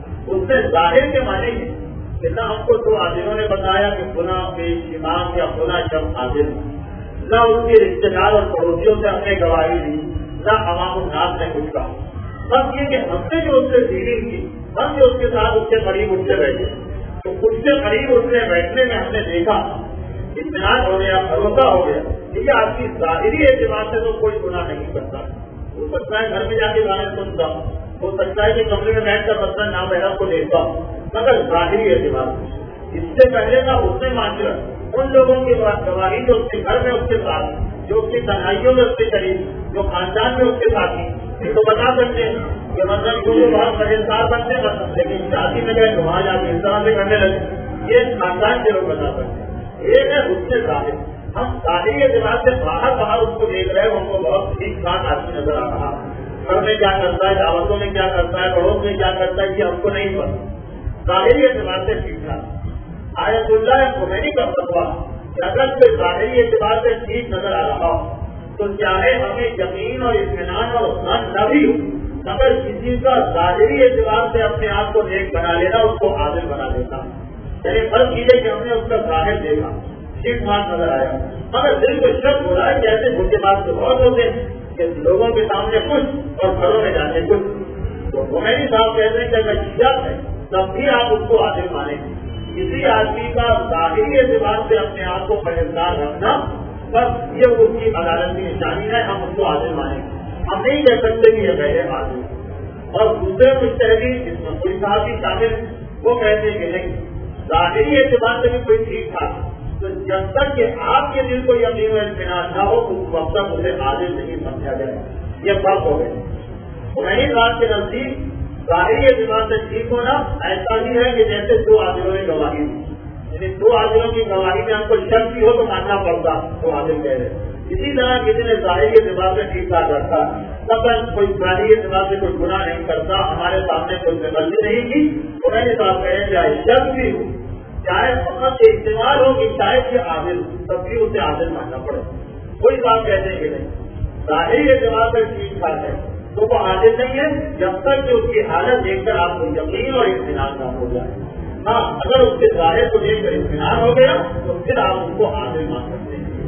حسن ظاہر کے معنی ہے کہ نہ ہم کو دو عادلوں نے بتایا کہ فلاں پیش امام یا فلاں شخص عادل، نہ اس کے رشتے دار اور پڑوسیوں سے ہم نے گواہی دی، نہ عوام الناس نے کچھ کہا. بس یہ کہ ہم نے جو اس سے ڈیلنگ کی، ہم جو اس کے ساتھ اس کے قریب اٹھتے بیٹھے تو اس کے قریب اٹھنے بیٹھنے میں ہم نے دیکھا اطمینان ہو گیا، بھروسہ ہو گیا. یہ آدمی ظاہری اعتبار سے تو کوئی گناہ نہیں کرتا. ہو سکتا ہے گھر میں جا کے گانے سنتا، ہو سکتا ہے کہ کمرے میں بیٹھ کر مثلاً نابینا کو دیکھتا، مگر ظاہری اعتبار سے. اس سے پہلے کا اس نے معاشرت ان لوگوں کی گواہی جو اس کے گھر میں اس کے ساتھ، جو اس کی تنہائیوں میں اس کے قریب، جو خاندان میں اس کے ساتھی، یہ تو بتا سکتے ہیں کہ مطلب جو لوگ بہت مزیدار بنتے ہیں لیکن شادی میں گئے تو وہاں جا کے اس طرح سے کرنے لگے، یہ خاندان کے لوگ بتا سکتے ہیں. ایک ہے اس سے ظاہر، ہم ظاہری اعتبار سے باہر باہر اس کو دیکھ رہے ہیں، ہم کو بہت ٹھیک ٹھاک آدمی نظر آ رہا ہے، گھر میں کیا کرتا ہے، دعوتوں میں کیا کرتا ہے، پڑوس میں کیا کرتا ہے، یہ ہم کو نہیں پتا. ظاہری اعتبار سے ٹھیک ٹھاک. آیت اللہ خمینی کا فتویٰ کہ اگر کوئی ظاہری اعتبار سے ٹھیک نظر آ رہا ہو تو چاہے ہمیں یقین اور اطمینان اور ظن نہ بھی ہو مگر کسی کا ظاہری اعتبار سے اپنے آپ کو نیک بنا لینا اس کو عادل بنا دیتا. یعنی فرض کیجیے کہ ہم نے اس کا ظاہر دیکھا ٹھیک ٹھاک نظر آیا مگر دل کو شک ہو رہا ہے کہ ایسے مجھے بات تو بہت ہوتے ہیں کہ لوگوں کے سامنے کچھ اور گھروں میں جانے کچھ. تو خمینی صاحب کہتے ہیں کہ اگر شک ہے تب بھی آپ اس کو عادل مانیں. کسی آدمی کا ظاہری اعتبار سے اپنے آپ کو پرہیزگار رکھنا بس یہ اس کی عدالت کی نشانی ہے، ہم اس کو عادل مانیں. ہم نہیں کہہ سکتے کہ یہ غیر عادل. اور دوسرے مجتہدی جس میں کوئی صاحب بھی شامل وہ کہتے ہیں کہ نہیں، ظاہری اعتبار سے بھی کوئی ٹھیک ٹھاک، تو جب تک کہ آپ کے دل کو یقین و اطمینان نہ ہو اس وقت تک اسے عادل نہیں سمجھا جائے. یہ فرق ہو گئے. خمینی صاحب کے نزدیک ظاہری اعتبار سے ٹھیک ہونا ایسا ہی ہے کہ جیسے دو عادلوں نے گواہی دی، یعنی دو عادلوں کی گواہی میں ہم کو شک بھی ہو تو ماننا پڑتا تو عادل کہہ رہے. اسی طرح کسی نے ظاہری اعتبار سے ٹھیک ٹھاک رکھا، مگر کوئی ظاہری اعتبار سے کوئی گناہ نہیں کرتا، ہمارے سامنے کوئی غلطی نہیں کی، تو میں نے صاحب کہے چاہے شک بھی ہو، چاہے فقط استعمال ہو کہ شاید یہ عادل، تب بھی اسے عادل ماننا پڑے. کوئی بات کہتے ہیں کہ نہیں ظاہری اعتبار سے ٹھیک ٹھاک ہے تو وہ عادل نہیں ہے جب تک کہ اس کی حالت دیکھ کر آپ کو یقین اور اطمینان نہ ہو جائے. ہاں اگر اس کے ظاہر کو دیکھ کر اطمینان ہو گیا تو پھر آپ اس کو عادل مان سکتے ہیں.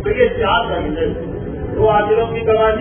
تو یہ چار طریقے دو عادلوں کی گواہی،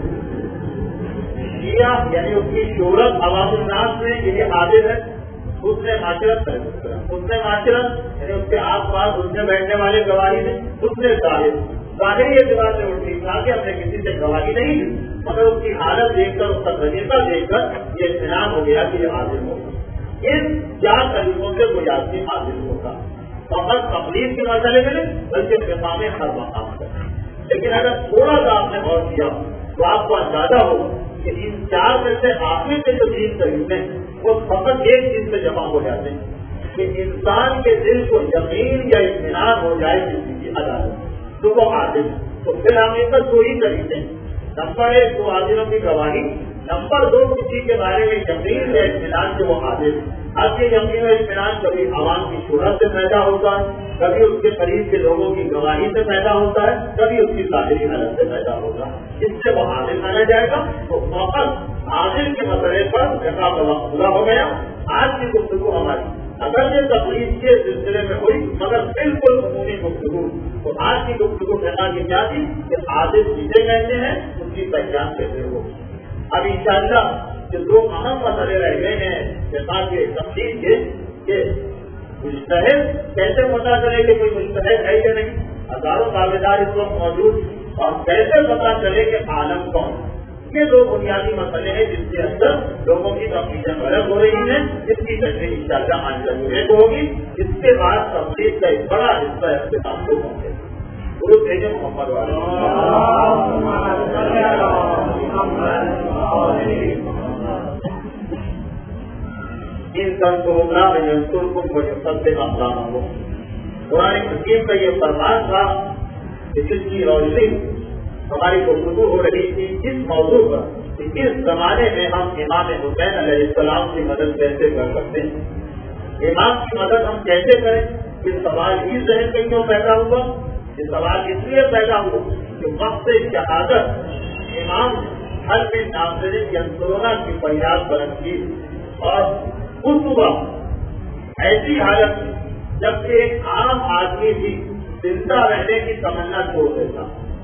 شیعہ یعنی اس کی شہرت عوام الناس میں یہ عادل ہے، اس نے معاشرت اس نے معاشرت یعنی اس کے آس پاس اس میں بیٹھنے والے گواہی نے، اس نے ظاہر ظاہر یہ دیوار سے اٹھی تھا کہ ہم نے کسی سے گواہی نہیں دی، مگر اس کی حالت دیکھ کر اس کا طریقہ دیکھ کر یہ اطمینان ہو گیا کہ یہ عادل ہوگا۔ ان چار طریقوں سے کوئی آدمی عادل ہوگا، فقط تقلید کے مسئلے میں نہیں بلکہ فقہ میں ہر مقام پر۔ لیکن اگر تھوڑا سا آپ نے غور کیا تو آپ کو اندازہ ہوگا کہ ان چار میں سے آخری کے جو تین طریقے ہیں وہ فقط ایک چیز سے جمع ہو جاتے ہیں کہ انسان کے دل کو یقین یا اطمینان ہو جائے کسی کی عدالت تو وہ عادل، تو پھر ہم ان کا دو ہی طریقے ہیں، نمبر ایک دو عادلوں کی گواہی، نمبر دو کسی کے بارے میں یقین یا اطمینان سے وہ عادل۔ اب یہ یقین و اطمینان کبھی عوام کی شہرت سے پیدا ہوتا ہے، کبھی اس کے قریب کے لوگوں کی گواہی سے پیدا ہوتا ہے، کبھی اس کی ظاہری حالت سے پیدا ہوتا ہے، اس سے وہ عادل مانا جائے گا۔ تو فقط عادل کے مسئلے پر جگہ کا وقت پورا ہو گیا۔ آج کی گفتگو ہماری اگر یہ تقریر کے سلسلے میں ہوئی مگر بالکل عمومی گفتگو، تو آج کی گفتگو کہنا کی کیا تھی کہ عادل چیزیں کہتے ہیں اس کی پہچان کیسے ہو۔ اب انشاءاللہ جو دو اہم مسئلے رہ گئے ہیں جیسا کہ تفصیل کے کہ مجتہد کیسے پتا چلے کہ کوئی مجتہد ہے کہ نہیں، ہزاروں دعوے دار اس وقت موجود، اور کیسے پتا چلے کہ عالم کون، یہ دو بنیادی مسئلے ہیں جس کے اندر لوگوں کی تفصیلیں غلط ہو رہی ہیں، جس کی تشریح انشاءاللہ آج ضروری کو ہوگی۔ اس کے بعد تفصیل کا ایک بڑا حصہ اختتام کو ہوں گے۔ گرو تیج محمد والے ان سب پروگرام کو سب سے افغان ہو۔ قرآن حکیم کا یہ فرمان تھا کہ جس کی روشنی ہماری گفتگو ہو رہی تھی اس موضوع پر کہ اس زمانے میں ہم امام حسین علیہ السلام کی مدد کیسے کر سکتے ہیں، امام کی مدد ہم کیسے کریں۔ یہ سوال ہی ذہن میں کیوں پیدا ہوا؟ یہ سوال اس لیے پیدا ہوا کہ وقت شہادت امام حل میں ناظرین ینصرونہ کی فریاد بلند کی، اور اس وقت ایسی حالت جب ایک عام آدمی بھی زندہ رہنے کی تمنا چھوڑ دیتا،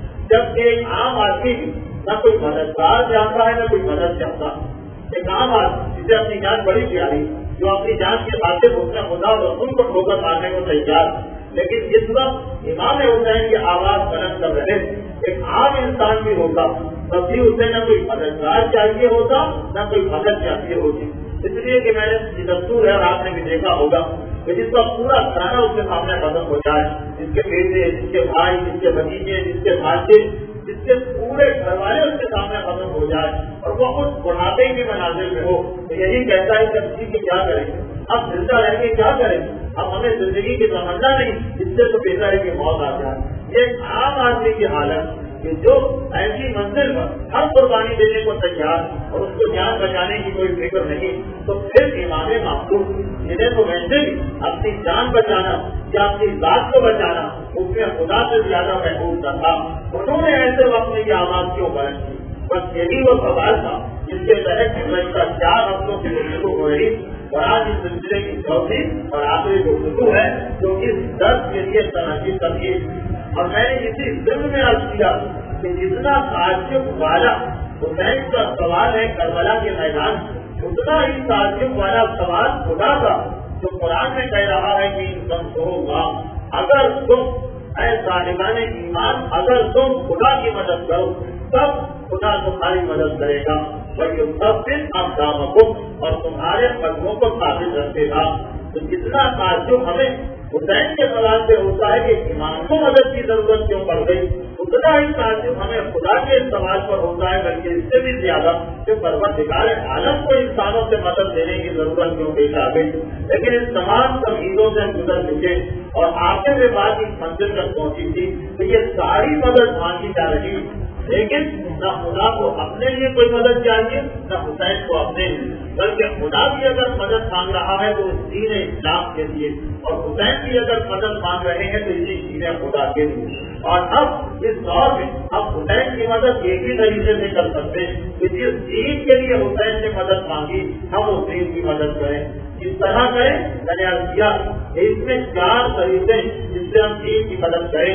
جب ایک عام آدمی بھی نہ کوئی مددگار چاہتا ہے نہ کوئی مدد چاہتا، ایک عام آدمی جسے اپنی جان بڑی پیاری، جو اپنی جان کے خاطر اس نے خدا اور رسول کو ٹھوکر مارنے کو تیار، لیکن اس وقت امام حسین کی آواز بلند کر رہے ایک عام انسان بھی ہوگا تب بھی اسے نہ کوئی مددگار چاہیے ہوتا نہ کوئی مدد چاہیے ہوتی۔ اس لیے کہ میں نے یہ دستور ہے اور آپ نے بھی دیکھا ہوگا کہ جس کا پورا گھرانا اس کے سامنے ختم ہو جائے، جس کے بیٹے، جس کے بھائی، جس کے بھتیجے، جس کے بھانجے، جس کے پورے گھر والے اس کے سامنے ختم ہو جائے اور وہ خود بڑھاپے کی مناظر میں ہو، تو یہی کہتا ہے کہ کسی کی کیا کریں گے، اب زندہ رہ کے کیا کریں، اب ہمیں زندگی کی تمنا نہیں، اس سے تو بہتر ہے کہ موت آ جائے۔ یہ ایک عام آدمی کی حالت کہ جو ایسی منزل پر ہر قربانی دینے کو تیار اور اس کو جان بچانے کی کوئی فکر نہیں، تو پھر امام معصوم جنہیں تو ویسے بھی اپنی جان بچانا یا اپنی ذات کو بچانا اس میں خدا سے زیادہ محبوب تھا، انہوں نے ایسے وقت میں یہ آواز کیوں بلند کی؟ بس یہی وہ سوال تھا جس کے تحت گزشتہ چار ہفتوں کی گفتگو ہو رہی، اور آج اس سلسلے کی چوتھی اور آخری گفتگو ہے جو اس درد کے لیے تنقید کرتی ہے۔ اور میں نے اسی ضمن میں عرض کیا کہ جتنا تعجب والا حسین کا سوال ہے کربلا کے میدان، اتنا ہی تعجب والا سوال خدا کا جو قرآن میں کہہ رہا ہے کہ تم ہوگا اگر تم اے ظالمان ایمان اگر تم خدا کی مدد کرو تب خدا تمہاری مدد کرے گا، بھائی سب دن آپ داموں اور تمہارے قدموں کو ثابت رکھے گا۔ تو جتنا تعجب ہمیں حسین کے سوال سے ہوتا ہے کہ ایمان کو مدد کی ضرورت کیوں پڑ گئی، اتنا ہی تعجب ہمیں خدا کے اس سوال پر ہوتا ہے، بلکہ اس سے بھی زیادہ کہ پروردگار عالم کو انسانوں سے مدد دینے کی ضرورت کیوں پیش آ گئی۔ لیکن ان تمام تمہیدوں سے گزر چکے اور آخر میں بات اس منزل تک پہنچی تھی کہ یہ ساری مدد مانگی جا رہی، لیکن نہ خدا کو اپنے لیے کوئی مدد چاہیے نہ حسین کو اپنے لیے، بلکہ خدا بھی اگر مدد مانگ رہا ہے تو اس دین اسلام کے لیے، اور حسین بھی اگر مدد مانگ رہے ہیں تو اسی دین خدا کے لیے۔ اور اب اس دور میں اب حسین کی مدد ایک ہی طریقے سے کر سکتے ہیں کہ جس دین کے لیے حسین نے مدد مانگی ہم اس دین کی مدد کریں۔ اس طرح کریں میں نے عرض کیا کہ اس میں چار طریقے جس سے ہم دین کی مدد کریں گے۔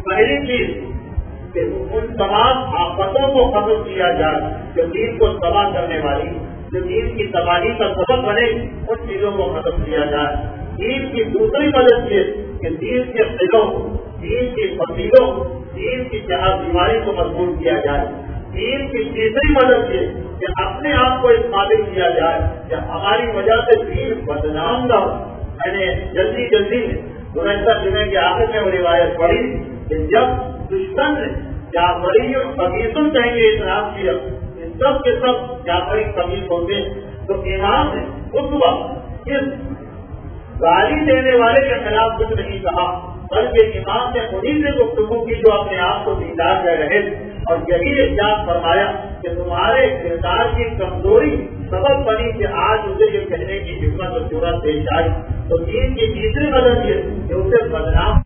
پہلی چیز کہ ان تمام آفتوں کو ختم کیا جائے جو دین کو تباہ کرنے والی، جو دین کی تباہی کا سبب بنے، ان چیزوں کو ختم کیا جائے۔ دین کی دوسری مدد یہ کہ دین کے قلعوں، دین کی فصیلوں، دین کی جہاں بیماری کو مضبوط کیا جائے۔ دین کی تیسری مدد یہ کہ اپنے آپ کو اس قابل کیا جائے کہ ہماری وجہ سے دین بدنام نہ ہو۔ میں نے جلدی جلدی گزشتہ جمعے کے آخر میں وہ روایت پڑھی کہ جب دشمن نے جعفری اور قمیصن کہیں گے اسلام کی ان سب کے سب جعفری قمیص ہوں گے، تو امام نے اس وقت اس گالی دینے والے کے خلاف کچھ نہیں کہا، بلکہ امام نے انہیں سے گفتگو کی جو اپنے آپ کو دیدار کر رہے اور یہی ارشاد فرمایا کہ تمہارے کردار کی کمزوری سبب بنی کہ آج اسے یہ کہنے کی ہمت اور جرأت پیش آئی۔ تو دین کی تیسری مدد یہ کہ اسے بدنام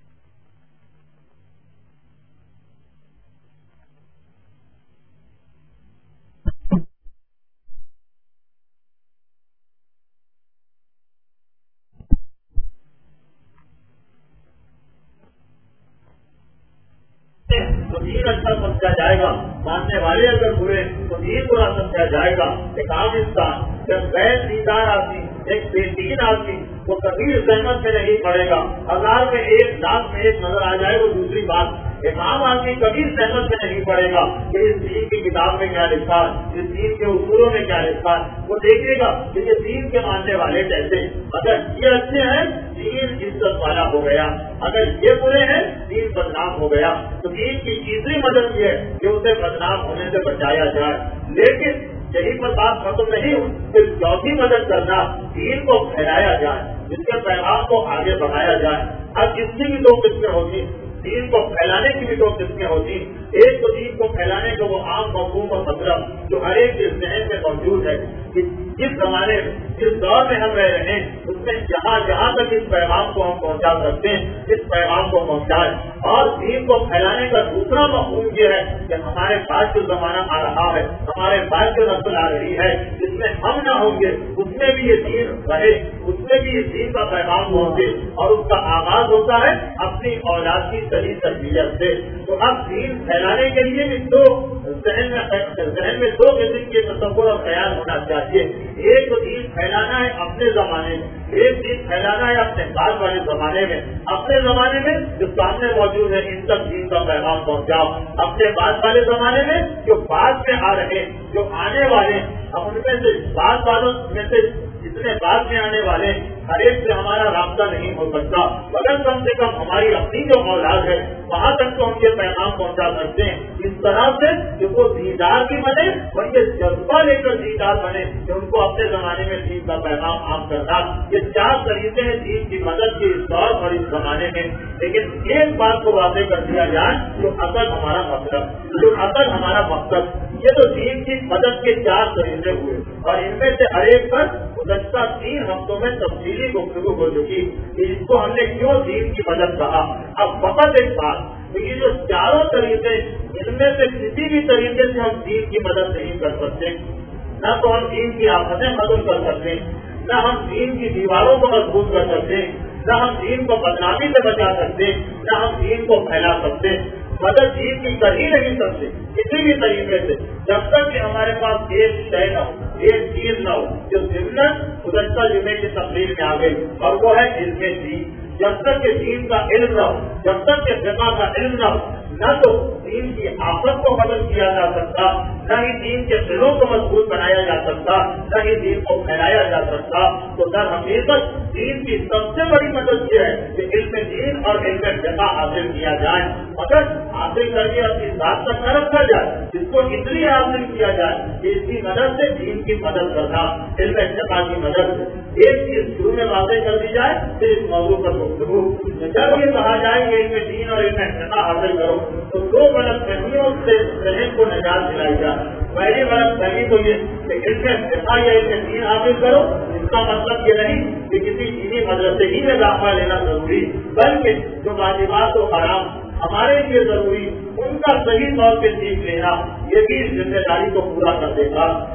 تو دین اچھا سمجھا جائے گا، ماننے والے اگر برے تو دین برا سمجھا جائے گا۔ ایک عام انسان جب غیر دیندار آدمی، ایک بے دین آدمی، وہ کبھی زحمت میں نہیں پڑے گا۔ ہزار میں ایک، لاکھ میں ایک نظر آ جائے وہ دوسری بات، ایک عام آدمی کبھی زحمت میں نہیں پڑے گا کہ اس دین کی کتاب میں کیا لکھا ہے، اس دین کے اصولوں میں کیا لکھا ہے۔ وہ دیکھے گا کہ یہ دین کے ماننے والے کیسے، اگر یہ اچھے ہیں دین عزت والا ہو گیا، اگر یہ برے ہیں دین بدنام ہو گیا۔ تو دین کی تیسری مدد یہ ہے کہ اسے بدنام ہونے سے بچایا جائے۔ لیکن یہی پر بات ختم نہیں ہو، پھر چوتھی مدد کرنا، دین کو پھیلایا جائے، اس کے پیغام کو آگے بڑھایا جائے۔ اب اس کی بھی دو قسمیں ہوتی، دین کو پھیلانے کی بھی دو قسمیں ہوتی۔ ایک تو دین کو پھیلانے کا وہ عام مفہوم اور مطلب جو ہر ایک کے ذہن میں موجود ہے کہ جس زمانے میں جس دور میں ہم رہ رہے ہیں اس میں جہاں جہاں تک اس پیغام کو ہم پہنچا سکتے ہیں اس پیغام کو پہنچائیں۔ اور دین کو پھیلانے کا دوسرا مفہوم یہ ہے کہ ہمارے پاس جو زمانہ آ رہا ہے، ہمارے پاس جو نسل آ رہی ہے، جس میں ہم نہ ہوں گے اس میں بھی یہ دین رہے، اس میں بھی اس دین کا پیغام پہنچے، اور اس کا آغاز ہوتا ہے اپنی اولاد کی صحیح تربیت سے۔ تو اب دین پھیلانے کے لیے بھی دو ذہن میں ذہن میں دو قسم کے تصور اور خیال ہونا چاہیے۔ ایک تو دین پھیلانا ہے اپنے زمانے میں، ایک دین پھیلانا ہے اپنے بعد والے زمانے میں۔ اپنے زمانے میں جو سامنے موجود ہے ان تک دین کا پیغام پہنچاؤ، اپنے بعد والے زمانے میں جو بعد میں آ رہے جو آنے والے اب ان میں سے بعد والوں میں سے جتنے بعد میں آنے والے ہر ایک سے ہمارا رابطہ نہیں ہو سکتا، مگر کم سے کم ہماری اپنی جو اولاد ہے وہاں تک تو ہم یہ پیغام پہنچا سکتے ہیں اس طرح سے کہ وہ دیندار بھی بنے اور یہ جذبہ لے کر دیندار بنے کہ ان کو اپنے زمانے میں دین کا پیغام عام کرنا۔ یہ چار طریقے ہیں دین کی مدد کے اس دور اور اس زمانے میں، لیکن ایک بات کو واضح کر دیا جائے جو اصل ہمارا مطلب جو اصل ہمارا مقصد یہ تو دین کی مدد کے چار طریقے ہوئے اور ان میں سے ہر ایک پر گزشتہ تین ہفتوں میں تفصیلی گفتگو ہو چکی کہ اس کو ہم نے کیوں دین کی مدد کہا۔ اب فقط ایک بات، یہ جو چاروں طریقے ان میں سے کسی بھی طریقے سے ہم دین کی مدد نہیں کر سکتے، نہ تو ہم دین کی آفتیں ختم کر سکتے، نہ ہم دین کی دیواروں کو مضبوط کر سکتے، نہ ہم دین کو بدنامی سے بچا سکتے، نہ ہم دین کو پھیلا سکتے۔ مدد دین کی کر ہی نہیں سکتے کسی بھی طریقے سے جب تک کہ ہمارے پاس ایک شے نہ ہو، ایک چیز نہ ہو جو ضمن گزشتہ جمعے کی تقریر میں آ گئی، اور وہ ہے علم دین۔ جب تک کہ دین کا علم نہ ہو، جب تک کہ فقہ کا علم نہ ہو، نہ تو دین کی آفت کو ختم کیا جا سکتا، نہ ہی دین کے دلوں کو مضبوط بنایا جا سکتا، نہ ہی دین کو پھیلایا جا سکتا۔ تو در حقیقت دین کی سب سے بڑی مدد یہ ہے کہ علم دین اور علم فقہ حاصل کیا جائے، مگر حاصل کر کے اپنی ذات تک نہ رکھا جائے، اس کو اتنی حاصل کیا جائے کہ اس کی مدد سے دین کی مدد کرنا، علم فقہ کی مدد سے ایک چیز شروع میں واضح کر دی جائے پھر اس موضوع پر گفتگو۔ جب یہ کہا جائے کہ علم دین اور علم فقہ حاصل کرو تو دو غلط فہمیوں سے ذہن کو نجات دلائی جائے۔ پہلی غلط فہمی تو یہ کہ علم فقہ یا علم دین حاصل کرو اس کا مطلب یہ نہیں کہ کسی دینی مدرسے ہی میں داخلہ لینا ضروری، بلکہ جو واجبات و حرام ہمارے لیے ضروری ان کا صحیح طور پہ سیکھ لینا یہ بھی ذمہ داری کو پورا کر دے گا۔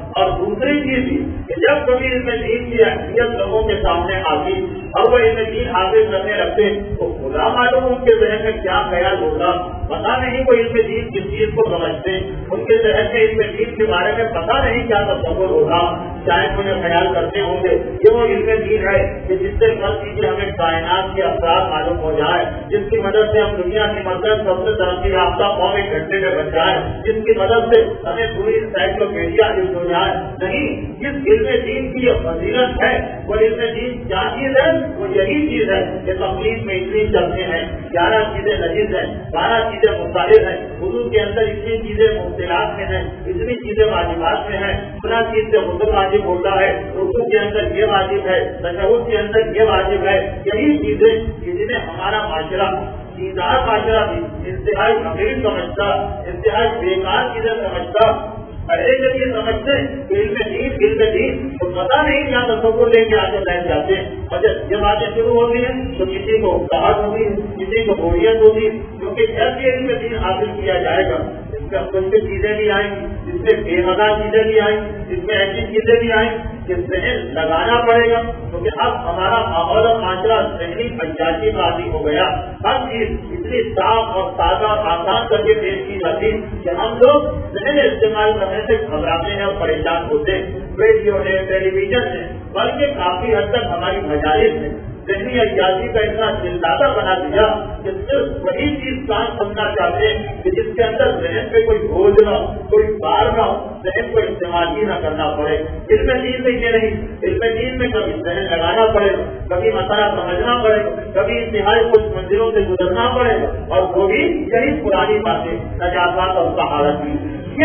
اور دوسری چیز کہ جب کبھی ان میں دین کی اہمیت لوگوں کے سامنے آتی اور وہ ان میں دین حاصل کرنے لگتے تو خدا معلوم ان کے ذہن میں کیا خیال ہوگا. پتا نہیں کوئی ان میں دین کس چیز کو سمجھتے, ان کے ذہن میں ان میں دین کے بارے میں پتا نہیں کیا تصور ہوگا. شاید انہیں خیال کرتے ہوں گے کہ وہ علم دین ہے کہ جس سے ہر چیزیں ہمیں کائنات کے افراد معلوم ہو جائے, جس کی مدد سے ہم دنیا کی مدد سب سے ترقی یافتہ قوم ایک گھنٹے میں بن جائے, جس کی مدد سے ہمیں پوری انسائکلوپیڈیا علم ہو جائے. نہیں, جس علم دین کی یہ فضیلت ہے وہ علم دین کیا چیز ہے؟ وہ یہی چیز ہے کہ تقلید میں اتنی چلتے ہیں, گیارہ چیزیں نجیز ہیں, بارہ چیزیں مختلف ہیں, وضو کے اندر اتنی چیزیں مبتلات میں ہیں, اتنی چیزیں واجبات میں ہیں, پورا چیز سے غسل واجب ہوتا ہے, وضو کے اندر یہ واجب ہے, تشہد کے اندر یہ واجب ہے. یہی چیزیں جنہیں ہمارا معاشرہ دیندار معاشرہ بھی انتہائی حقیر سمجھتا, انتہائی بیکار چیزیں سمجھتا. پہلے جب یہ سمجھتے علم دین علم دین تو پتا نہیں کیا تصور لے کے آگے بیٹھ جاتے ہیں, اور جب یہ باتیں شروع ہوتی ہیں تو کسی کو اکتاہٹ ہوتی ہے, کسی کو بوریت ہوتی ہے, کیونکہ جب یہ علم دین حاصل کیا جائے گا اس میں کچھ چیزیں بھی آئیں گی, اس میں بے مزہ چیزیں بھی آئیں, اس میں ایسی چیزیں بھی آئیں کہ ذہن لگانا پڑے گا, کیونکہ اب ہمارا ماحول اور معاشرہ ذہنی عیاشی کا عادی ہو گیا. ہر چیز اتنی صاف اور تازہ آسان کر کے پیش کی جاتی کہ ہم لوگ ذہن استعمال کرنے سے گھبراتے ہیں اور پریشان ہوتے ہیں. ریڈیو ہے, ٹیلی ویژن ہے, بلکہ کافی حد تک ہماری مجالس ہے ذہنی عیاشی کا اتنا دلدادہ بنا دیا کہ صرف وہی چیز کام سننا چاہتے ہیں کہ جس کے اندر ذہن پہ کوئی بوجھ نہ ہو, کوئی بار نہ ہو, ذہن کو استعمال ہی نہ کرنا پڑے. علم دین میں یہ نہیں, علم دین میں کبھی ذہن لگانا پڑے گا, کبھی مسئلہ سمجھنا پڑے گا, کبھی انتہائی کچھ منزلوں سے گزرنا پڑے گا, اور وہ بھی یہی پرانی باتیں نجات اور طہارت کی.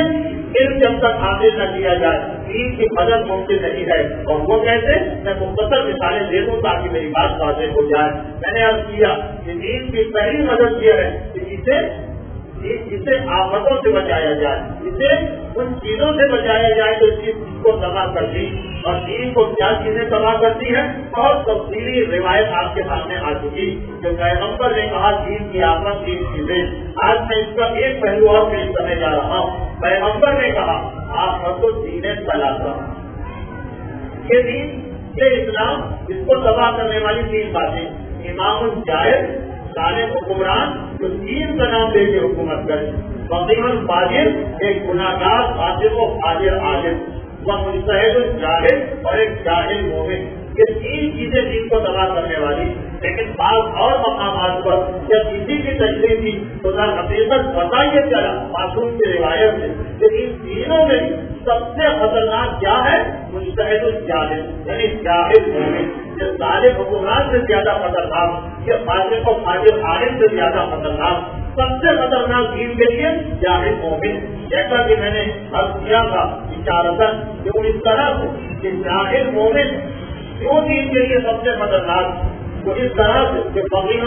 علم جب تک حاصل نہ کیا جائے دین کی مدد ممکن نہیں ہے. اور وہ کیسے, میں مختصر مثالیں دے دوں تاکہ میری بات واضح ہو جائے. میں نے عرض کیا کہ دین کی پہلی مدد یہ ہے کہ اسے جسے آفتوں سے بچایا جائے, اسے ان چیزوں سے بچایا جائے تو اس چیز کو تباہ کرتی. اور دین کو کیا چیزیں تباہ کرتی ہیں, بہت تفصیلی روایت آپ کے سامنے آ چکی کہ پیغمبر نے کہا دین کی آفت تین چیزیں. آج میں اس کا ایک پہلو اور پیش کرنے جا رہا ہوں. پیغمبر نے کہا آفت کو دین طلاق, یہ دین یہ اسلام اس کو تباہ کرنے والی تین باتیں. امام الجاہل ظالم حکمران جو دین کا نام لے کے حکومت کرے, فقیہ الفاجر ایک گناہ گار فاسق و فاجر عالم, وہ مجتہد الجاہل اور ایک جاہل مومن. یہ تین چیزیں دین کو تباہ کرنے والی. لیکن بعض اور مقامات پر جب کسی کی تشریح کی تو نہ حقیقت پتہ یہ چلا معصوم کی روایت سے کہ ان تینوں میں سب سے خطرناک کیا ہے, مجتہد الجاہل یعنی جاہل مومن. یہ ظالم حکمران سے زیادہ خطرناک, یہ فاسق و فاجر عالم سے زیادہ خطرناک. سب سے خطرناک دین کے لیے جاہل مومن. جیسا کہ میں نے عرض کیا تھا اشارتاً کہ وہ اس طرح سے کہ جاہل مومن کیوں دین کے لیے سب سے خطرناک, تو اس طرح سے کہ فقیہ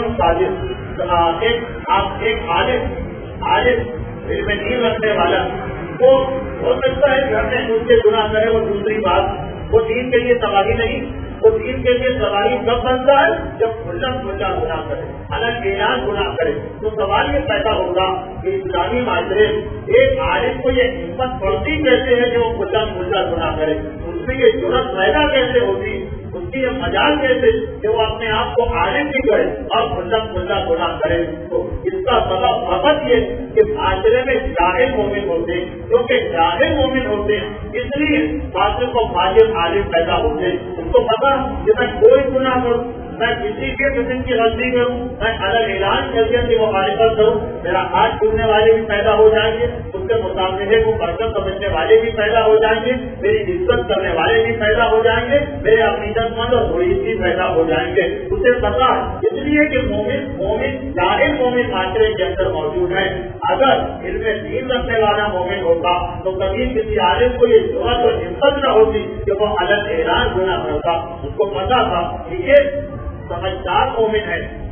فاجر ایک آپ ایک عالم عالم علم دین رکھنے والا وہ ہو سکتا ہے گھر میں اس کے گناہ کرے, وہ دوسری بات, وہ دین کے لیے تباہی نہیں. وہ دین کے لیے سواری کب بنتا ہے جب کھلا کھلا گناہ کرے, الگ اعلان گناہ کرے. تو سوال یہ پیدا ہوگا کہ اسلامی معاشرے ایک عالم کو یہ ہمت پڑتی کیسے ہے کہ وہ کھلا کھلا گناہ کرے, اس میں یہ ضرورت پیدا کیسے ہوتی, اس کی یہ مجال کیسے کہ وہ اپنے آپ کو عالم بھی کرے اور کھلا کھلا گناہ کرے. تو اس کا سبب فقط یہ کہ معاشرے میں جاہل مومن ہوتے ہیں, کیونکہ جاہل مومن ہوتے ہیں اس لیے فاسق و فاجر عالم پیدا ہوتے ہیں. اس کو پتا کہ میں کوئی گناہ کروں, میں کسی کے قسم کی غلطی کروں, میں الگ اعلان شریعت کی مخالفت کروں, میرا ہاتھ چھوڑنے والے بھی پیدا ہو جائیں گے, اس کے مطابقے کو برکت سمجھنے والے بھی پیدا ہو جائیں گے, میری عزت کرنے والے بھی پیدا ہو جائیں گے, میرے عقیدت مند اور بڑی بھی پیدا ہو جائیں گے. اسے پتا اس لیے کہ مومن مومن جاہل مومن معاشرے کے اندر موجود ہے. اگر علم دین رکھنے والا مومن ہوتا تو کبھی کسی عالم کو یہ ضرورت اور ہمت نہ ہوتی کہ وہ الگ اعلان گناہ کرتا. اس کو پتا تھا کہ یہ سمجھدار مومن ہے,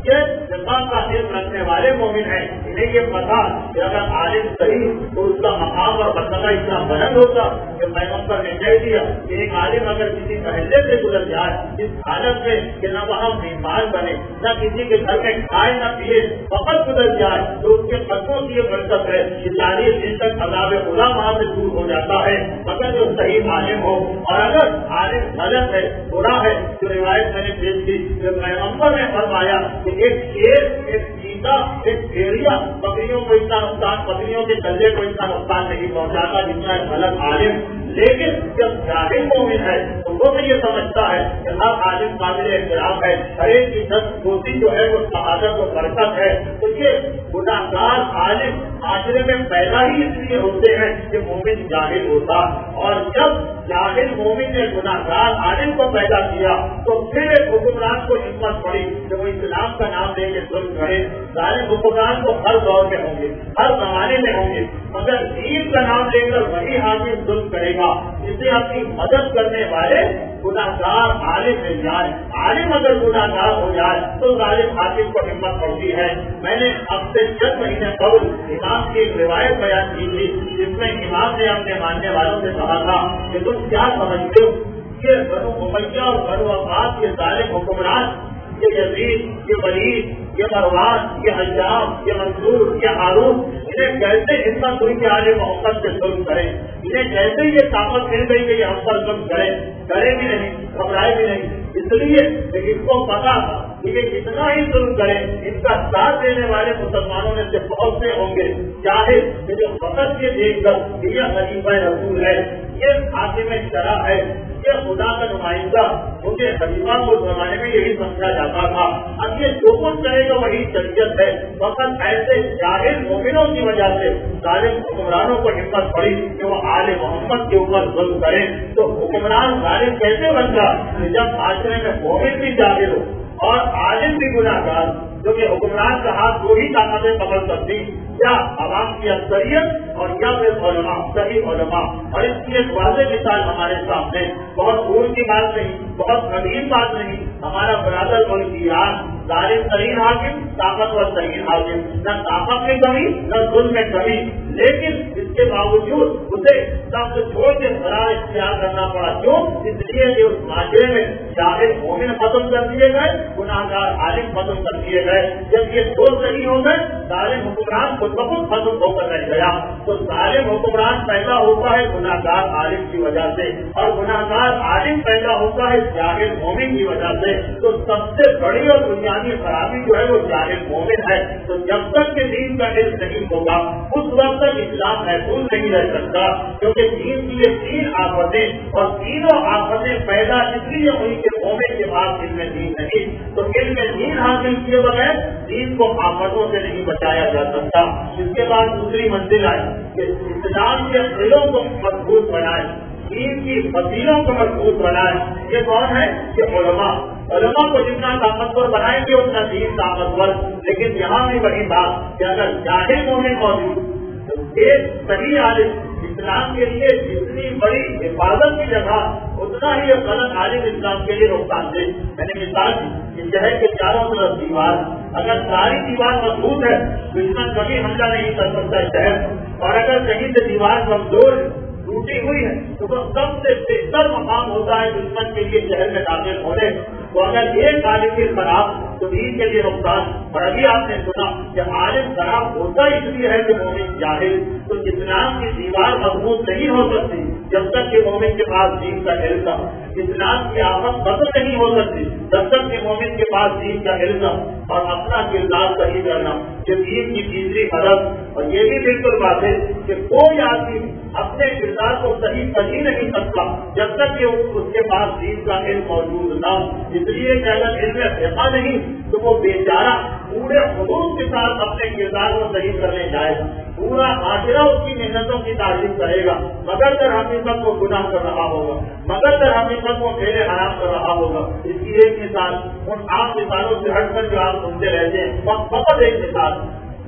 یہ فقہ کا علم رکھنے والے مومن ہیں، انہیں یہ پتا کہ اگر عالم صحیح تو اس کا مقام اور مرتبہ اتنا بلند ہوتا کہ پیغمبر نے کہہ دیا کہ ایک عالم اگر کسی محلے سے گزر جائے اس حالت میں کہ نہ وہاں مہمان بنے نہ کسی کے گھر میں کھائے نہ پیے، فقط گزر جائے تو اس کے قدموں کی یہ برکت ہے کہ چالیس دن تک عذاب خدا وہاں سے دور ہو جاتا ہے، مگر جو صحیح عالم ہو۔ اور اگر عالم غلط ہے، برا ہے، جو روایت میں نے پیش کی کہ پیغمبر نے فرمایا کہ ایک شیر، ایک چیتا، ایک بھیڑیا بکریوں کو اتنا نقصان، بکریوں کے گلے کو اتنا نقصان نہیں پہنچاتا جتنا ایک غلط عالم۔ لیکن جب جاہل مومن ہے تو وہ بھی یہ سمجھتا ہے کہ ہر عالم قابل احترام ہے، ہر ایک کی دس کوشش جو ہے وہ شہادت و برکت ہے، تو یہ گناہگار عالم معاشرے میں پیدا ہی اس لیے ہوتے ہیں کہ مومن جاہل ہوتا، اور جب جاہل مومن نے گناہگار عالم کو پیدا کیا تو پھر ایک حکمران کو ہمت پڑی کہ وہ اسلام کا نام لے کے ظلم کرے۔ ظالم حکمران کو ہر دور میں ہوں گے، ہر زمانے میں ہوں گے، مگر دین کا نام لے کر وہی حاکم ظلم کرے گا جسے اپنی مدد کرنے والے گناہگار عالم مل جائے۔ عالم اگر گناہگار ہو جائے تو ظالم حاکم کو ہمت پڑتی ہے۔ میں نے اب سے چند مہینے قبل امام کی ایک روایت بیان کی تھی جس میں امام نے اپنے ماننے والوں سے کہا تھا کہ تم کیا سمجھتے ہو یہ بنو امیہ اور بنو عباس یہ ظالم حکمران، یہ یزید، یہ ولید، یہ مروان، یہ حجام، یہ منصور، یہ ہارون، انہیں کیسے ہمت ہوئی کہ آل محمد سے ظلم کریں؟ انہیں کیسے یہ طاقت مل گئی کہ یہ ہم پر ظلم کریں؟ کرے بھی نہیں، گھبرائے بھی نہیں، اس لیے کہ اس کو پتا تھا کہ یہ کتنا ہی ظلم کریں ان کا ساتھ دینے والے مسلمانوں میں سے بہت سے ہوں گے، چاہے کہ جو فقط یہ دیکھ کر کہ یہ خلیفہ رسول ہے، یہ حاکم شرع ہے، یہ خدا کا نمائندہ، مجھے خلیفہ کو زمانے میں یہی سمجھا جاتا تھا، اب یہ جو کچھ کرے گا وہی شریعت ہے۔ فقط ایسے جاہل مومنوں کی وجہ سے ظالم حکمرانوں کو ہمت پڑی کہ وہ آل محمد کے اوپر ظلم کریں، تو حکمران ظالم کیسے بنتا کہ جب معاشرے میں مومن بھی جاہل ہو اور عالم بھی گناہگار، جو کہ حکمران کا ہاتھ دو ہی طاقتیں قبل کرتی، یا عوام کی اکثریت اور یا پھر علماء، صحیح علماء۔ اور اس کی ایک واضح مثال ہمارے سامنے، بہت دور کی بات نہیں، بہت قدیم بات نہیں، ہمارا برادر ملک ایران، ظالم ترین حاکم، طاقتور ترین حاکم، نہ طاقت میں کمی نہ ظلم میں کمی، لیکن اس کے باوجود اسے سب چھوڑ کے فرار اختیار کرنا پڑا۔ کیوں؟ اس لیے کہ اس معاشرے میں جاہل مومن ختم کر دیے گئے، گناہگار عالم ختم کر دیے گئے۔ جب یہ دو صحیح ہو گئے، ظالم حکمران خود بخود ختم ہو کر رہ گیا۔ تو ظالم حکمران پیدا ہوتا ہے گناہگار عالم کی وجہ سے، اور گناہگار عالم پیدا ہوتا ہے جاہل مومن کی وجہ سے۔ تو سب سے بڑی اور بنیادی خرابی جو ہے وہ جاہل مومن ہے۔ تو جب تک کہ دین کا علم نہیں ہوگا اس وقت تک اسلام محفوظ نہیں رہ سکتا، کیونکہ دین کی یہ تین آفتیں اور تینوں آفتیں پیدا اس لیے ہوئی کہ مومن کے بعد علم دین نہیں، تو علم دین حاصل کیے بغیر دین کو آفتوں سے نہیں بچایا جا سکتا۔ اس کے بعد دوسری منزل آئی کہ اسلام کے دلوں کو مضبوط بنائے، دین کی فضیلوں کو مضبوط بنائے۔ یہ کون ہے؟ یہ علماء۔ علماء کو جتنا طاقتور بنائیں گے اتنا دین طاقتور۔ لیکن یہاں بھی وہی بات کہ اگر جاہل مومن موجود تو ایک صحیح عالم اسلام کے لیے جتنی بڑی حفاظت کی جگہ اتنا ہی ایک غلط عالم اسلام کے لیے نقصان دہ۔ میں نے مثال دی کہ شہر کے چاروں طرف دیوار، اگر ساری دیوار مضبوط ہے دشمن کبھی حملہ نہیں کر سکتا شہر، اور اگر کہیں سے دیوار کمزور ہے، ٹوٹی ہوئی ہے، تو وہ سب سے بہتر مقام ہوتا ہے دشمن کے لیے شہر میں داخل ہونے۔ تو اگر ایک عالم کی خراب تو دین کے لیے نقصان۔ اور ابھی آپ نے سنا کہ عالم خراب ہوتا اس لیے ہے کہ مومن جاہل۔ تو اسلام کی دیوار مضبوط نہیں ہو سکتی جب تک کہ مومن کے پاس دین کا علم تھا، اسلام کی آفت ختم نہیں ہو سکتی جب تک کہ مومن کے پاس دین کا علم تھا، اور اپنا کردار صحیح کرنا یہ دین کی تیسری حرف۔ اور یہ بھی بالکل بات ہے کہ کوئی آدمی اپنے کردار کو صحیح کر ہی نہیں سکتا جب تک کہ اس کے پاس دین کا علم موجود نہ ہو۔ اس لیے کہ اگر علم فقہ نہیں تو وہ بیچارہ پورے حدود کے ساتھ اپنے کردار کو صحیح کرنے جائے گا، پورا معاشرہ اس کی محنتوں کی تعریف کرے گا، مگر در حقیقت وہ گناہ کر رہا ہوگا، مگر در حقیقت وہ میرے حرام کر رہا ہوگا۔ اس کی ایک مثال ان عام مثالوں سے ہٹ کر جو آپ سنتے رہتے ہیں، فقط ایک مثال،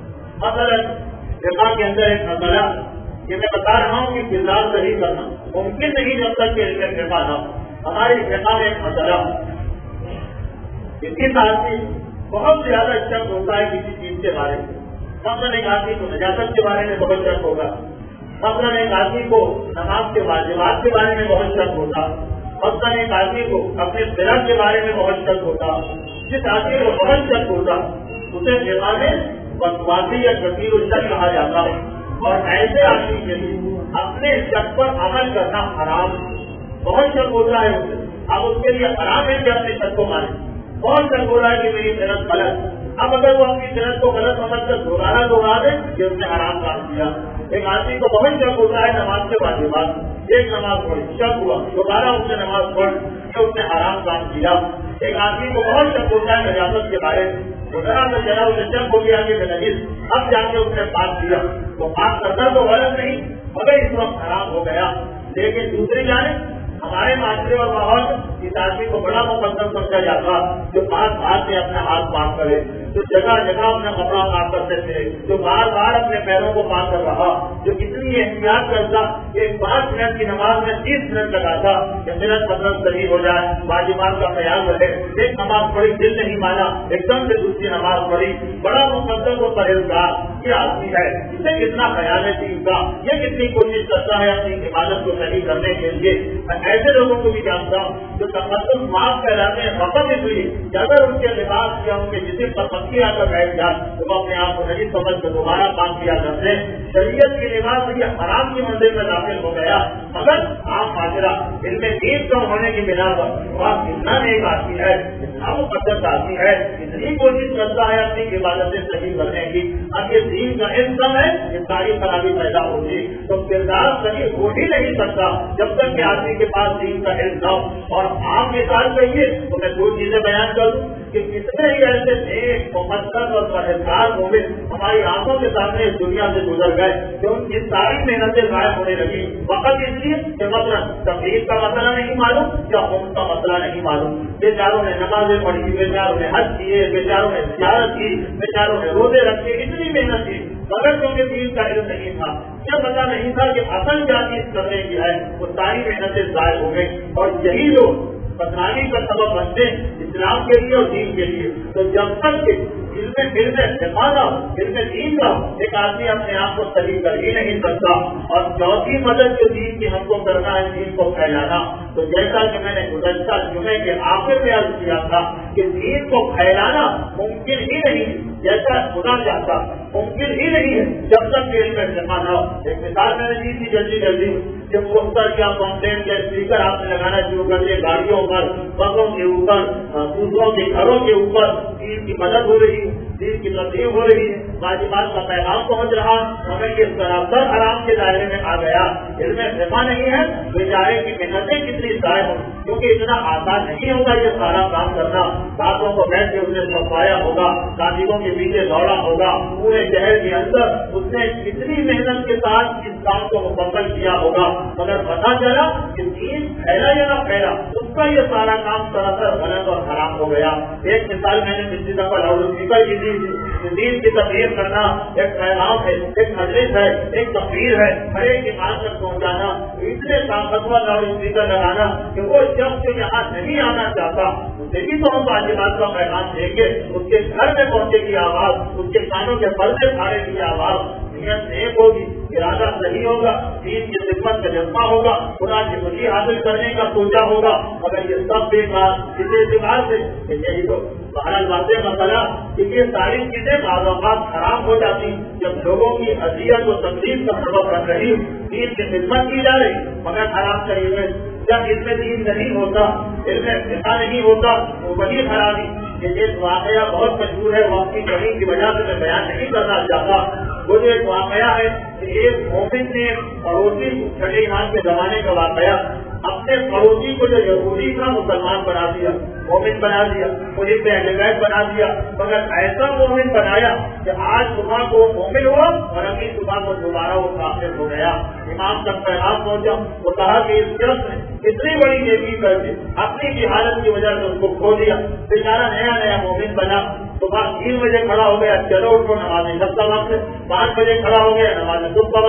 مثلا فقہ کے اندر ایک مسئلہ کہ میں بتا رہا ہوں کہ کردار صحیح کرنا ممکن نہیں جب تک کہ علم فقہ نہ ہو۔ ہماری فقہ میں ایک مسئلہ کسی آدمی بہت زیادہ شک ہوتا ہے کسی چیز کے بارے میں. مثلاً ایک آدمی کو نجاست کے بارے میں بہت شک ہوگا. مثلاً ایک آدمی کو نماز کے واجبات کے بارے میں بہت شک ہوتا. مثلاً ایک آدمی کو اپنے صحت کے بارے میں بہت شک ہوتا. جس آدمی کو بہت شک ہوتا اسے فقہ میں وسواسی یا کثیر الشک کہا جاتا ہے. اور ایسے آدمی کے لیے اپنے شک پر عمل کرنا حرام. بہت شک ہوتا ہے اسے, اب اس کے لیے حرام ہے کہ اپنے شک کو مانے. بہت شک ہو رہا ہے کہ میری صحت غلط. اب اگر وہ اپنی صحت کو غلط سمجھ کر دوبارہ دوہرا دے کہ اس نے حرام کام کیا. ایک آدمی کو بہت شک ہوتا ہے نماز کے واجبات, ایک نماز پڑھی, شک ہوا, دوبارہ اس نے نماز پڑھ کہ اس نے حرام کام کیا. ایک آدمی کو بہت شک ہوتا ہے نجاست کے بارے میں, ذرا سے ذرا اسے شک ہو گیا کہ نجس, اب جا کے اس نے پاک کیا. تو پاک کرنا تو غلط نہیں مگر اس وقت حرام ہو گیا. لیکن دوسری جانب ہمارے معاشرے اور ماحول اس آدمی کو بڑا مقدم سمجھا جاتا جو بار بار سے اپنا ہاتھ پاک کرے, جو جگہ جگہ اپنا کپڑا پاک کرتے تھے, جو بار بار اپنے پیروں کو پاک کر رہا, جو اتنی احتیاط کرتا کہ ایک پانچ منٹ کی نماز میں تیس منٹ لگاتا کہ منٹ مطلب صحیح ہو جائے, واجبات کا خیال رہے. ایک نماز پڑھی, دل نہیں مانا, ایک دم سے دوسری نماز پڑھی. بڑا مقدم و پرہیزگار یہ آدمی ہے, اسے کتنا خیال ہے دین کا, یہ کتنی کوشش کرتا ہے اپنی عبادت کو صحیح کرنے کے لیے. ایسے لوگوں کو بھی جانتا ہوں جو تقدم معاف کہلاتے ہیں فقط اس لیے کہ اگر ان کے لباس یا ان کے جسم پر پکی آ کر بیٹھ جائے تو وہ اپنے آپ کو نہیں سمجھ کر دوبارہ کام کیا کرتے. شریعت کے لباس یہ حرام کی منزل میں داخل ہو گیا. مگر عام معاشرہ ان میں دین کم ہونے کی بنا پر وہ اتنا نیک آتی ہے, اتنا مقدس آتی ہے, اتنی کوشش کرتا ہے اپنی عبادتیں صحیح کرنے کی. اب یہ دین کا علم کم ہے, یہ ساری خرابی پیدا ہوگی. تو کردار صحیح ہو ہی نہیں سکتا جب تک کہ آدمی کے پاس دین کا علم نہ ہو. اور عام مثال کہیے تو میں دو چیزیں بیان کر دوں کہ کتنے ہی ایسے نیک مقدس اور پرہیزگار ہوئے ہماری آنکھوں کے سامنے اس دنیا سے گزر گئے کہ ان کی ساری محنتیں ضائع ہونے لگی وقت اس لیے کہ مثلاً تقریر کا مسئلہ نہیں معلوم یا حکم کا مسئلہ نہیں معلوم. بیچاروں نے نمازیں پڑھی, بیچاروں نے حج کیے, بیچاروں نے زیارت کی, بیچاروں نے روزے رکھے, اتنی محنت کی, مگر کیونکہ دین کا علم نہیں تھا, کیا پتا نہیں تھا کہ اصل کیا چیز کرنے کی ہے, وہ ساری محنتیں ضائع ہو گئی. اور یہی لوگ بدنامی کا سبب بنتے ہیں اسلام کے لیے اور دین کے لیے. تو جب تک کہ علم علم استفادہ علم دین کا ایک آدمی اپنے آپ کو صحیح کر ہی نہیں سکتا. اور چوتھی مدد جو دین کی ہم کو کرنا ہے دین کو پھیلانا, تو جیسا کہ میں نے گزشتہ جمعے کے آخر میں عرض کیا تھا کہ دین کو پھیلانا ممکن ہی نہیں, جیسا خدا چاہتا ممکن ہی نہیں ہے جب تک کہ علم استفادہ نہ ہو. ایک مثال میں نے دی تھی جلدی جلدی کہ مختلف کیا فاؤنٹین کے اسپیکر آپ نے لگانا شروع کر دیے گاڑیوں پر, بسوں کے اوپر, دوسروں کے گھروں کے اوپر, دین کی مدد ہو رہی, دین کی تبلیغ ہو رہی, واجبات کا پیغام پہنچ رہا, مگر یہ سراسر حرام کے دائرے میں آ گیا. علم فقہ نہیں ہے, بیچارے کی محنتیں کتنی ضائع ہوں, کیونکہ اتنا آسان نہیں ہوگا یہ سارا کام کرنا. باتوں کو بیٹھ کے اس نے چھپایا ہوگا, کاتبوں کے پیچھے دوڑا ہوگا, پورے شہر کے اندر اس نے کتنی محنت کے ساتھ اس کام کو مکمل کیا ہوگا, مگر پتا چلا کہ دین پھیلا یا نہ پھیلا اس کا یہ سارا کام سراسر غلط اور خراب ہو گیا. ایک مثال میں نے پچھلی دفعہ لاؤڈ اسپیکر کی دی, دین کی تبلیغ کرنا ایک پیغام ہے, ایک مجلس ہے, ایک تقریر ہے, ہر ایک ایمان تک پہنچانا, اتنے طاقتور لاؤڈ اسپیکر لگانا کہ وہ شخص جو یہاں نہیں آنا چاہتا اسے بھی تو ہم واجبات کا پیغام دیں گے, اس کے گھر میں پہنچے گی آواز, اس کے کانوں کے پردے پھاڑے کی آواز. نیت نیک ہوگی, ارادہ صحیح ہوگا, دین کی خدمت کا جذبہ ہوگا, خدا کی خوشی حاصل کرنے کا سوچا ہوگا. اگر یہ سب بیکار اس اعتبار سے یہی تو بہرحال واضح مسئلہ کہ یہ ساری چیزیں بعض اوقات خراب ہو جاتی جب لوگوں کی اذیت و تکلیف کا سبب بن رہی, دین کی خدمت کی جا رہی مگر خراب طریقے. جب اس میں دین نہیں ہوتا, اس میں فقہ نہیں ہوتا, تو وہی خرابی. یہ ایک واقعہ بہت مشہور ہے, وقت کی کمی کی وجہ سے میں بیان نہیں کرنا چاہتا. وہ جو ایک واقعہ ہے کہ ایک مومن نے پڑوسی چھٹے ایمان کے زمانے کا واقعہ اپنے پڑوسی کو جو یہودی تھا مسلمان بنا دیا, مومن بنا دیا, مجھے اہل بیت بنا دیا, مگر ایسا مومن بنایا کہ آج صبح کو مومن ہوا اور اگلی صبح کو دوبارہ وہ کافر ہو گیا. امام تک پیغام پہنچا, وہ کہا کہ اس شخص نے اتنی بڑی نیکی کر کے اپنی کی حالت کی وجہ سے اس کو کھو دیا. بیچارہ نیا نیا مومن بنا, صبح تین بجے کھڑا ہو گیا, چلو اٹھو نماز شب کا وقت, پانچ بجے کھڑا ہو گیا نماز صبح کا وقت,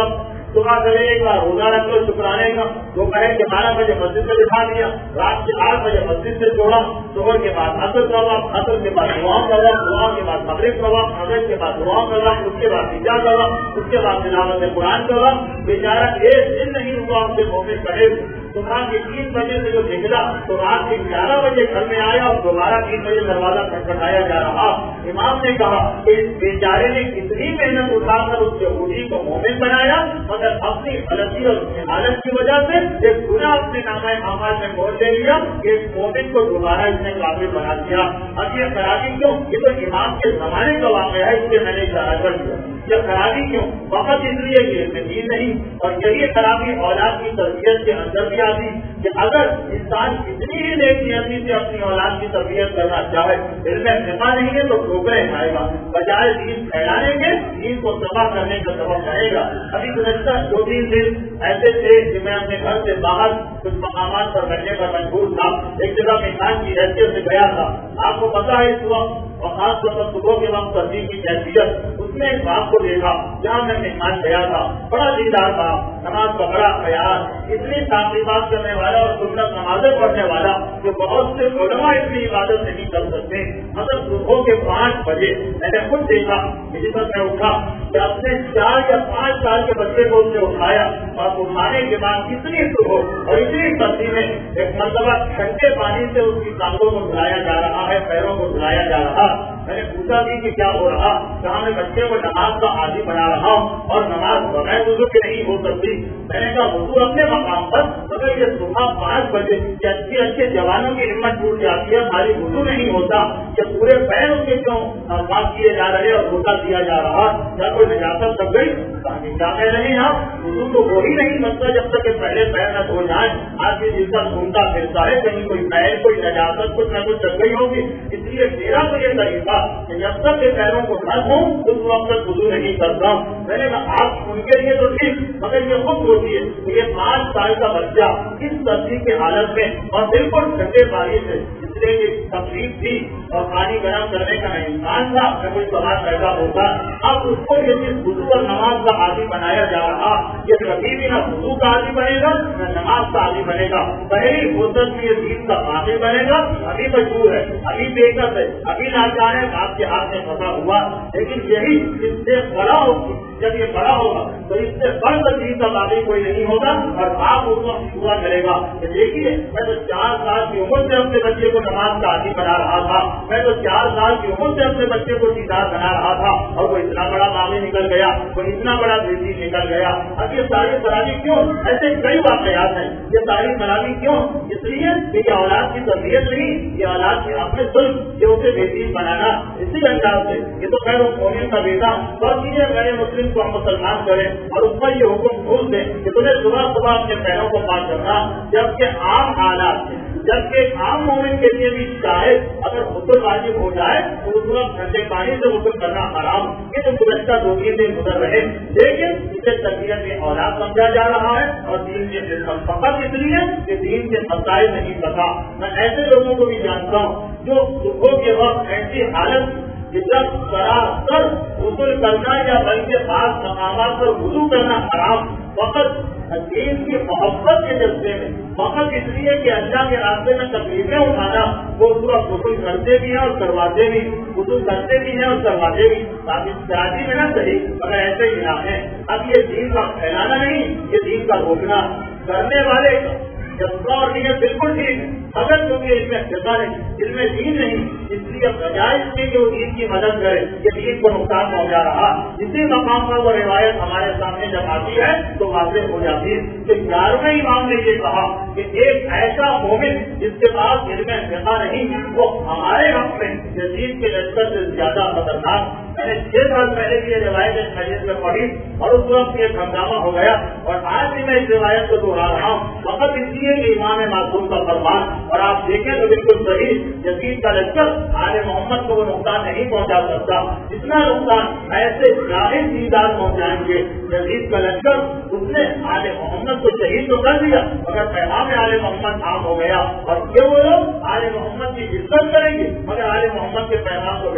صبح سویرے ایک بار روزہ رکھ لو شکرانے کا، دوپہر کے بارہ بجے مسجد سے دکھا دیا، رات کے آٹھ بجے مسجد سے چھوڑا، صبح کے بعد عصر کا وقت، عصر کے بعد دعاؤں کا وقت، دعاؤں کے بعد مغرب کا وقت، مغرب کے بعد دعاؤں کا وقت، اس کے بعد عشاء کا وقت، اس کے بعد تلاوت قرآن کا وقت. بیچارہ ایک دن نہیں ہوا ہم سے مومن کرے. صبح کے تین بجے سے جو نکلا تو رات کے گیارہ بجے گھر میں آیا اور دوبارہ تین بجے دروازہ کھٹکھٹایا جا رہا. امام نے کہا کہ اس بیچارے نے کتنی محنت اٹھا کر اس یہودی کو مومن بنایا، مگر اپنی غلطی اور حالت کی وجہ سے ایک گناہ اپنے نامہ اعمال میں بول دے لیا کہ اس مومن کو دوبارہ اس نے قابل بنا دیا. اب یہ خرابی کیوں؟ یہ تو امام کے زمانے کا واقعہ ہے، اس سے میں نے اشارہ کر دیا. یہ خرابی کیوں؟ وقت اس لیے کہ اس میں دین نہیں، اور یہی خرابی اولاد کی تربیت کے اندر بھی آتی کہ اگر انسان کتنی ہی نیک نیتی سے اپنی اولاد کی تربیت کرنا چاہے، علم فقہ نہیں ہے تو ٹھوکریں کھائے گا، بجائے دین پھیلانے کے دین کو تباہ کرنے کا سبب بنے گا. ابھی گزشتہ دو تین دن ایسے تھے کہ میں اپنے گھر سے باہر کچھ مقامات پر رہنے پر مجبور تھا. ایک جگہ مہمان کی حیثیت سے گیا تھا. آپ کو پتا ہے اس وقت اور خاص طور پر صبح کے وقت تربیت کی حیثیت، اس میں ایک باپ کو دیکھا جہاں میں مہمان گیا تھا. بڑا دیندار تھا، نماز کا بڑا خیال، اتنی تعلیمات کرنے والا اور سنت نمازیں پڑھنے والا جو بہت سے علماء اتنی عبادت نہیں کر سکتے. مطلب صبح کے پانچ بجے میں نے خود دیکھا کہ جس وقت میں اٹھا کہ اپنے چار یا پانچ سال کے بچے کو اس نے اٹھایا اور اٹھانے کے بعد اتنی صبح اور اتنی سردی میں ایک مرتبہ ٹھنڈے پانی سے اس کی ٹانگوں کو دھلایا جا رہا ہے، پیروں کو دھلایا جا رہا. میں نے پوچھا بھی کہ کیا ہو رہا؟ کہاں میں بچے کو نماز کا عادی بنا رہا ہوں اور نماز بغیر وضو کے نہیں ہو سکتی. میں نے کہا وضو اپنے مقام پر، مگر یہ صبح پانچ بجے اچھے اچھے جوانوں کی ہمت ٹوٹ جاتی ہے، ہماری وضو نہیں ہوتا کہ پورے پیر ان کے کیوں صاف کیے جا رہے اور روزہ دیا جا رہا. کیا کوئی نجاست لگ گئی؟ کیا کہہ رہے ہیں آپ؟ وضو تو وہی نہیں بنتا جب تک کہ پہلے پیر نہ دھو جائیں. آج یہ جس کا گھومتا پھرتا ہے کہیں کوئی پیر کوئی نجاست کچھ نہ کچھ لگ گئی ہوگی. اس لیے میرا تو یہ طریقہ کہ جب تک کے پیروں کو نہ دھوں اس وقت تک وضو نہیں کرتا. میں نے کہا آپ ان کے لیے تو ٹھیک، مگر یہ خود سوچیے کہ یہ پانچ سال کا بچہ اس سردی کے حالت میں اور بالکل ٹھنڈے پانی سے اس لیے کہ تکلیف تھی اور پانی گرم کرنے کا امکان تھا کہ کوئی سوال پیدا ہوتا. اب اس کو یہ چیز وضو اور نماز کا عادی بنایا جا رہا. یہ کبھی بھی نہ وضو کا عادی بنے گا نہ نماز کا عادی بنے گا. پہلی فرصت میں یہ دین کا عادی بنے گا. ابھی مجبور ہے، ابھی بےکس ہے، ابھی لاچار ہے، آپ کے ہاتھ میں پھنسا ہوا. لیکن یہی اس سے بڑا ہوگی، جب یہ بڑا ہوگا تو اس سے بڑھ کر دین کا عادی کوئی نہیں ہوگا. اور آپ اس وقت دعا کرے گا کہ دیکھیے میں تو چار سال کی عمر سے اپنے بچے کو نماز کا عادی بنا رہا تھا، میں تو چار سال کی عمر سے اپنے بچے کو دیدار بنا رہا تھا اور وہ اتنا بڑا معاملہ نکل گیا، وہ اتنا بڑا دیسی نکل گیا. اب یہ ساری خرابی کیوں؟ ایسے کئی واقعات ہیں. یہ ساری خرابی کیوں؟ اس لیے کہ یہ اولاد کی تربیت نہیں، یہ اولاد کے اپنے ظلم یہ اسے بہترین بنانا. اسی انداز سے یہ تو خیر قومی کا بیٹا اور چیزیں میرے مسلم کو ہم مسلمان کریں اور اس پر یہ حکم بھول دیں کہ تمہیں صبح صبح اپنے پیروں کو پاک کرنا، جبکہ عام حالات میں جبکہ عام مومن کے لیے بھی چاہے اگر غسل واجب ہو جائے تو اس وقت ٹھنڈے پانی سے غسل کرنا حرام. یہ تو گزشتہ دو تین دن گزر رہے، لیکن اسے تربیت میں اولاد سمجھا جا رہا ہے اور دین کے فقط اس لیے کہ دین کے مسائل نہیں پتا. میں ایسے لوگوں کو بھی جانتا ہوں جو صبح کے وقت ایسی حالت جب سراسر غسل کرنا یا بلکہ خاص مقامات پر وضو کرنا حرام، فقط دین کی محبت کے جذبے میں، فقط اس لیے کہ اللہ کے راستے میں تکلیفیں اٹھانا، وہ اس وقت غسل کرتے بھی ہیں اور کرواتے بھی، غسل کرتے بھی ہیں اور کرواتے بھی. کراچی میں نہ صحیح مگر ایسے ہی نہ ہے. اب یہ دین کا پھیلانا نہیں، یہ دین کا روکنا. کرنے والے جذبہ اور نیت بالکل ٹھیک ہے، اگر کیونکہ اس میں جذبہ نہیں، اس میں دین نہیں، اس لیے بجائے اس کے جو دین کی مدد کرے یہ دین کو نقصان پہنچا رہا. اسی مقام پر وہ روایت ہمارے سامنے جب آتی ہے تو واضح ہو جاتی ہے کہ گیارہویں امام نے یہ کہا کہ ایک ایسا مومن جس کے پاس علم فقہ نہیں وہ ہمارے حق میں یزید کے لشکر سے زیادہ خطرناک. میں نے چھ سال پہلے کی یہ روایت اس مجلس میں پڑھی اور اس وقت ایک ہنگامہ ہو گیا اور آج بھی میں اس روایت کو دہرا رہا ہوں فقط اس لیے کہ امام معصوم کا فرمان. اور آپ دیکھیں تو بالکل صحیح، یزید کا لشکر آل محمد کو وہ نقصان نہیں پہنچا سکتا جتنا نقصان ایسے ظاہر دیدار پہنچائیں گے. یزید کا لشکر اس نے آل محمد کو شہید تو کر دیا مگر پیغام آل محمد عام ہو گیا. اور یہ وہ لوگ آل محمد کی عزت کریں گے مگر آل محمد کے پیغام کو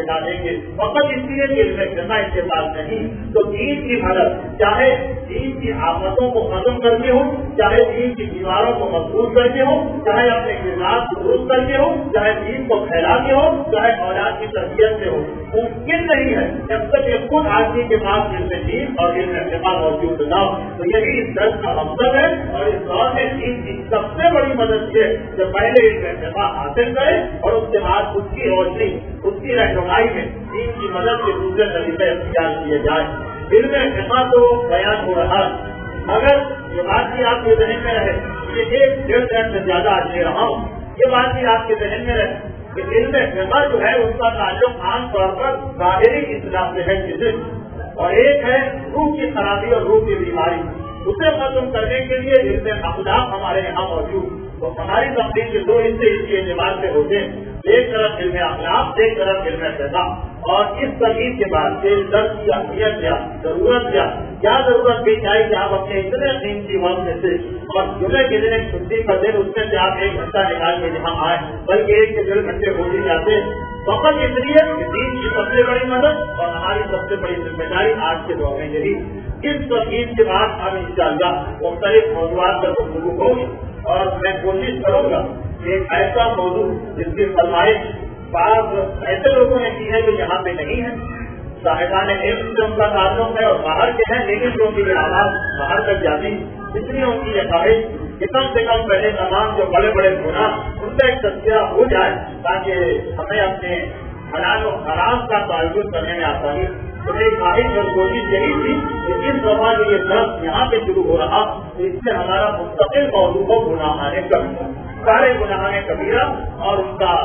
بٹھا دیں گے فقط اس لیے کہ علم جمع اس کے پاس نہیں تو دین کی مدد چاہے دین کی آفتوں کو ختم کرنی ہو چاہے دین کی دیواروں کو مضبوط کرنی ہو چاہے اپنے کردار کو درست کرنی ہو چاہے دین کو پھیلانے ہو چاہے اولاد کی تربیت سے ہو ممکن نہیں ہے جب تک یہ خود آدمی کے پاس علم دین اور علم جمع موجود نہ ہو تو یہی اس درس کا مقصد ہے اور اس دور میں دین کی سب سے بڑی مدد یہ کہ پہلے علم جمع حاصل کرے اور اس کے بعد اس کی روشنی اس کی رہنمائی میں دین کی مدد سے دوسرے طریقے اختیار کیے جائیں علم جمع تو بیان ہو رہا ہے اگر یہ بات بھی آپ کے ذہن میں رہے یہ ایک ڈیڑھ گھنٹے سے زیادہ آج لے رہا ہوں یہ بات بھی آپ کے ذہن میں رہے کہ علم جمع جو ہے اس کا تعلق عام طور پر ظاہری اصلاح سے ہے جسم اور ایک ہے روح کی خرابی اور روح کی بیماری اسے ختم کرنے کے لیے علم اخلاق ہمارے یہاں موجود تو ہماری تقریر کے دو حصے اس کے اعتبار سے ہوتے ہیں ایک طرف علم اخلاق ایک طرف علم جمع اور اس تقریر کے بعد سے درس کی اہمیت کیا ضرورت کیا کیا ضرورت بھی چاہیے کہ آپ اپنے اتنے قیمتی وقت میں سے اور جمعے کے دن ایک چھٹی کا دن اس میں سے آپ ایک گھنٹہ نکال کے یہاں آئے بلکہ ایک سے ڈیڑھ گھنٹے ہو ہی جاتے فقط اس لیے کہ دین کی سب سے بڑی مدد اور ہماری سب سے بڑی ذمہ داری آج کے دور میں یہی اس تقریر کے بعد ہم انشاءاللہ مختلف موضوعات پر گفتگو ہوگی اور میں کوشش کروں گا کہ ایک ایسا موضوع جس کی فرمائش بعض ایسے لوگوں نے کی ہے جو یہاں پہ نہیں ہے صاحبان علم سے ان کا تعلق ہے اور باہر کے ہیں لیکن جو ان کی آواز باہر تک جاتی اس لیے ان کی یہ خواہش کہ کم سے کم پہلے تمام جو بڑے بڑے گناہ ان کا ایک تذکرہ ہو جائے تاکہ ہمیں اپنے حلال و حرام کا تعلق کرنے میں آسانی تو میری خواہش اور کوشش یہی تھی کہ اس دفعہ جو یہ درس یہاں پہ شروع ہو رہا تو اس سے ہمارا مستقل موضوع ہو گناہان کبیرہ سارے گناہان کبیرہ اور ان کا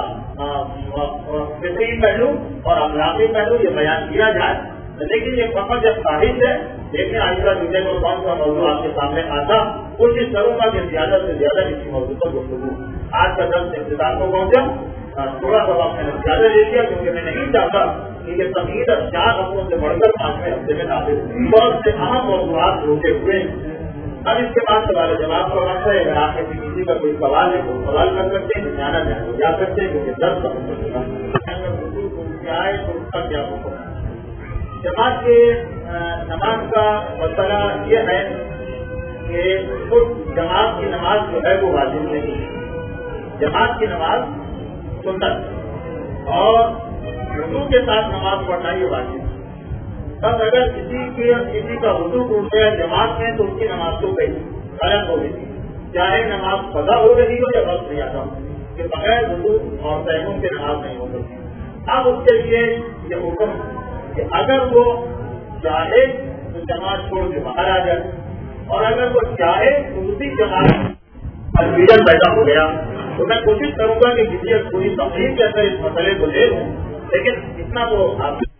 فطری پہلو اور اخلاقی پہلو یہ بیان کیا جائے لیکن یہ فقط جب خواہش ہے لیکن آئندہ جمعے کو کون سا موضوع آپ کے سامنے آتا کوشش کروں گا کہ زیادہ سے زیادہ اسی موضوع پر گفتگو آج کا درس اختتام کو پہنچا تھوڑا سا وقت میں نے زیادہ لے لیا کیونکہ میں نہیں چاہتا کہ یہ تقریر چار ہفتوں سے بڑھ کر پانچویں ہفتے میں داخل بہت سے اہم موضوعات روکے ہوئے اب اس کے بعد سوال جواب کا وقت ہے اگر آپ کے کسی کا کوئی سوال ہے تو سوال کر سکتے ہیں جانا جائے جا سکتے ہیں کیونکہ درس کا آئے تو اس کا کیا ہوگا جماعت کے نماز کا مسئلہ یہ ہے کہ خود جماعت کی نماز جو ہے وہ واجب نہیں ہے جماعت کی نماز سنت اور وضو کے ساتھ نماز پڑھنا یہ واجب ہے بس اگر کسی کے کسی کا وضو ٹوٹ گیا جماعت میں تو اس کی نماز تو گئی غلط ہو گئی چاہے نماز قضا ہو رہی ہو یا بس نہیں آتا کہ بغیر وضو اور تیمم کے نماز نہیں ہو سکتی اب اس کے لیے یہ حکم کہ اگر وہ چاہے تو جماعت چھوڑ کے باہر آ جائے اور اگر وہ چاہے تو اسی جماعت کنفیوژن پیدا ہو گیا تو میں کوشش کروں گا کہ کسی پوری تقریب کے اندر اس مسئلے کو لے لوں لیکن اتنا تو آپ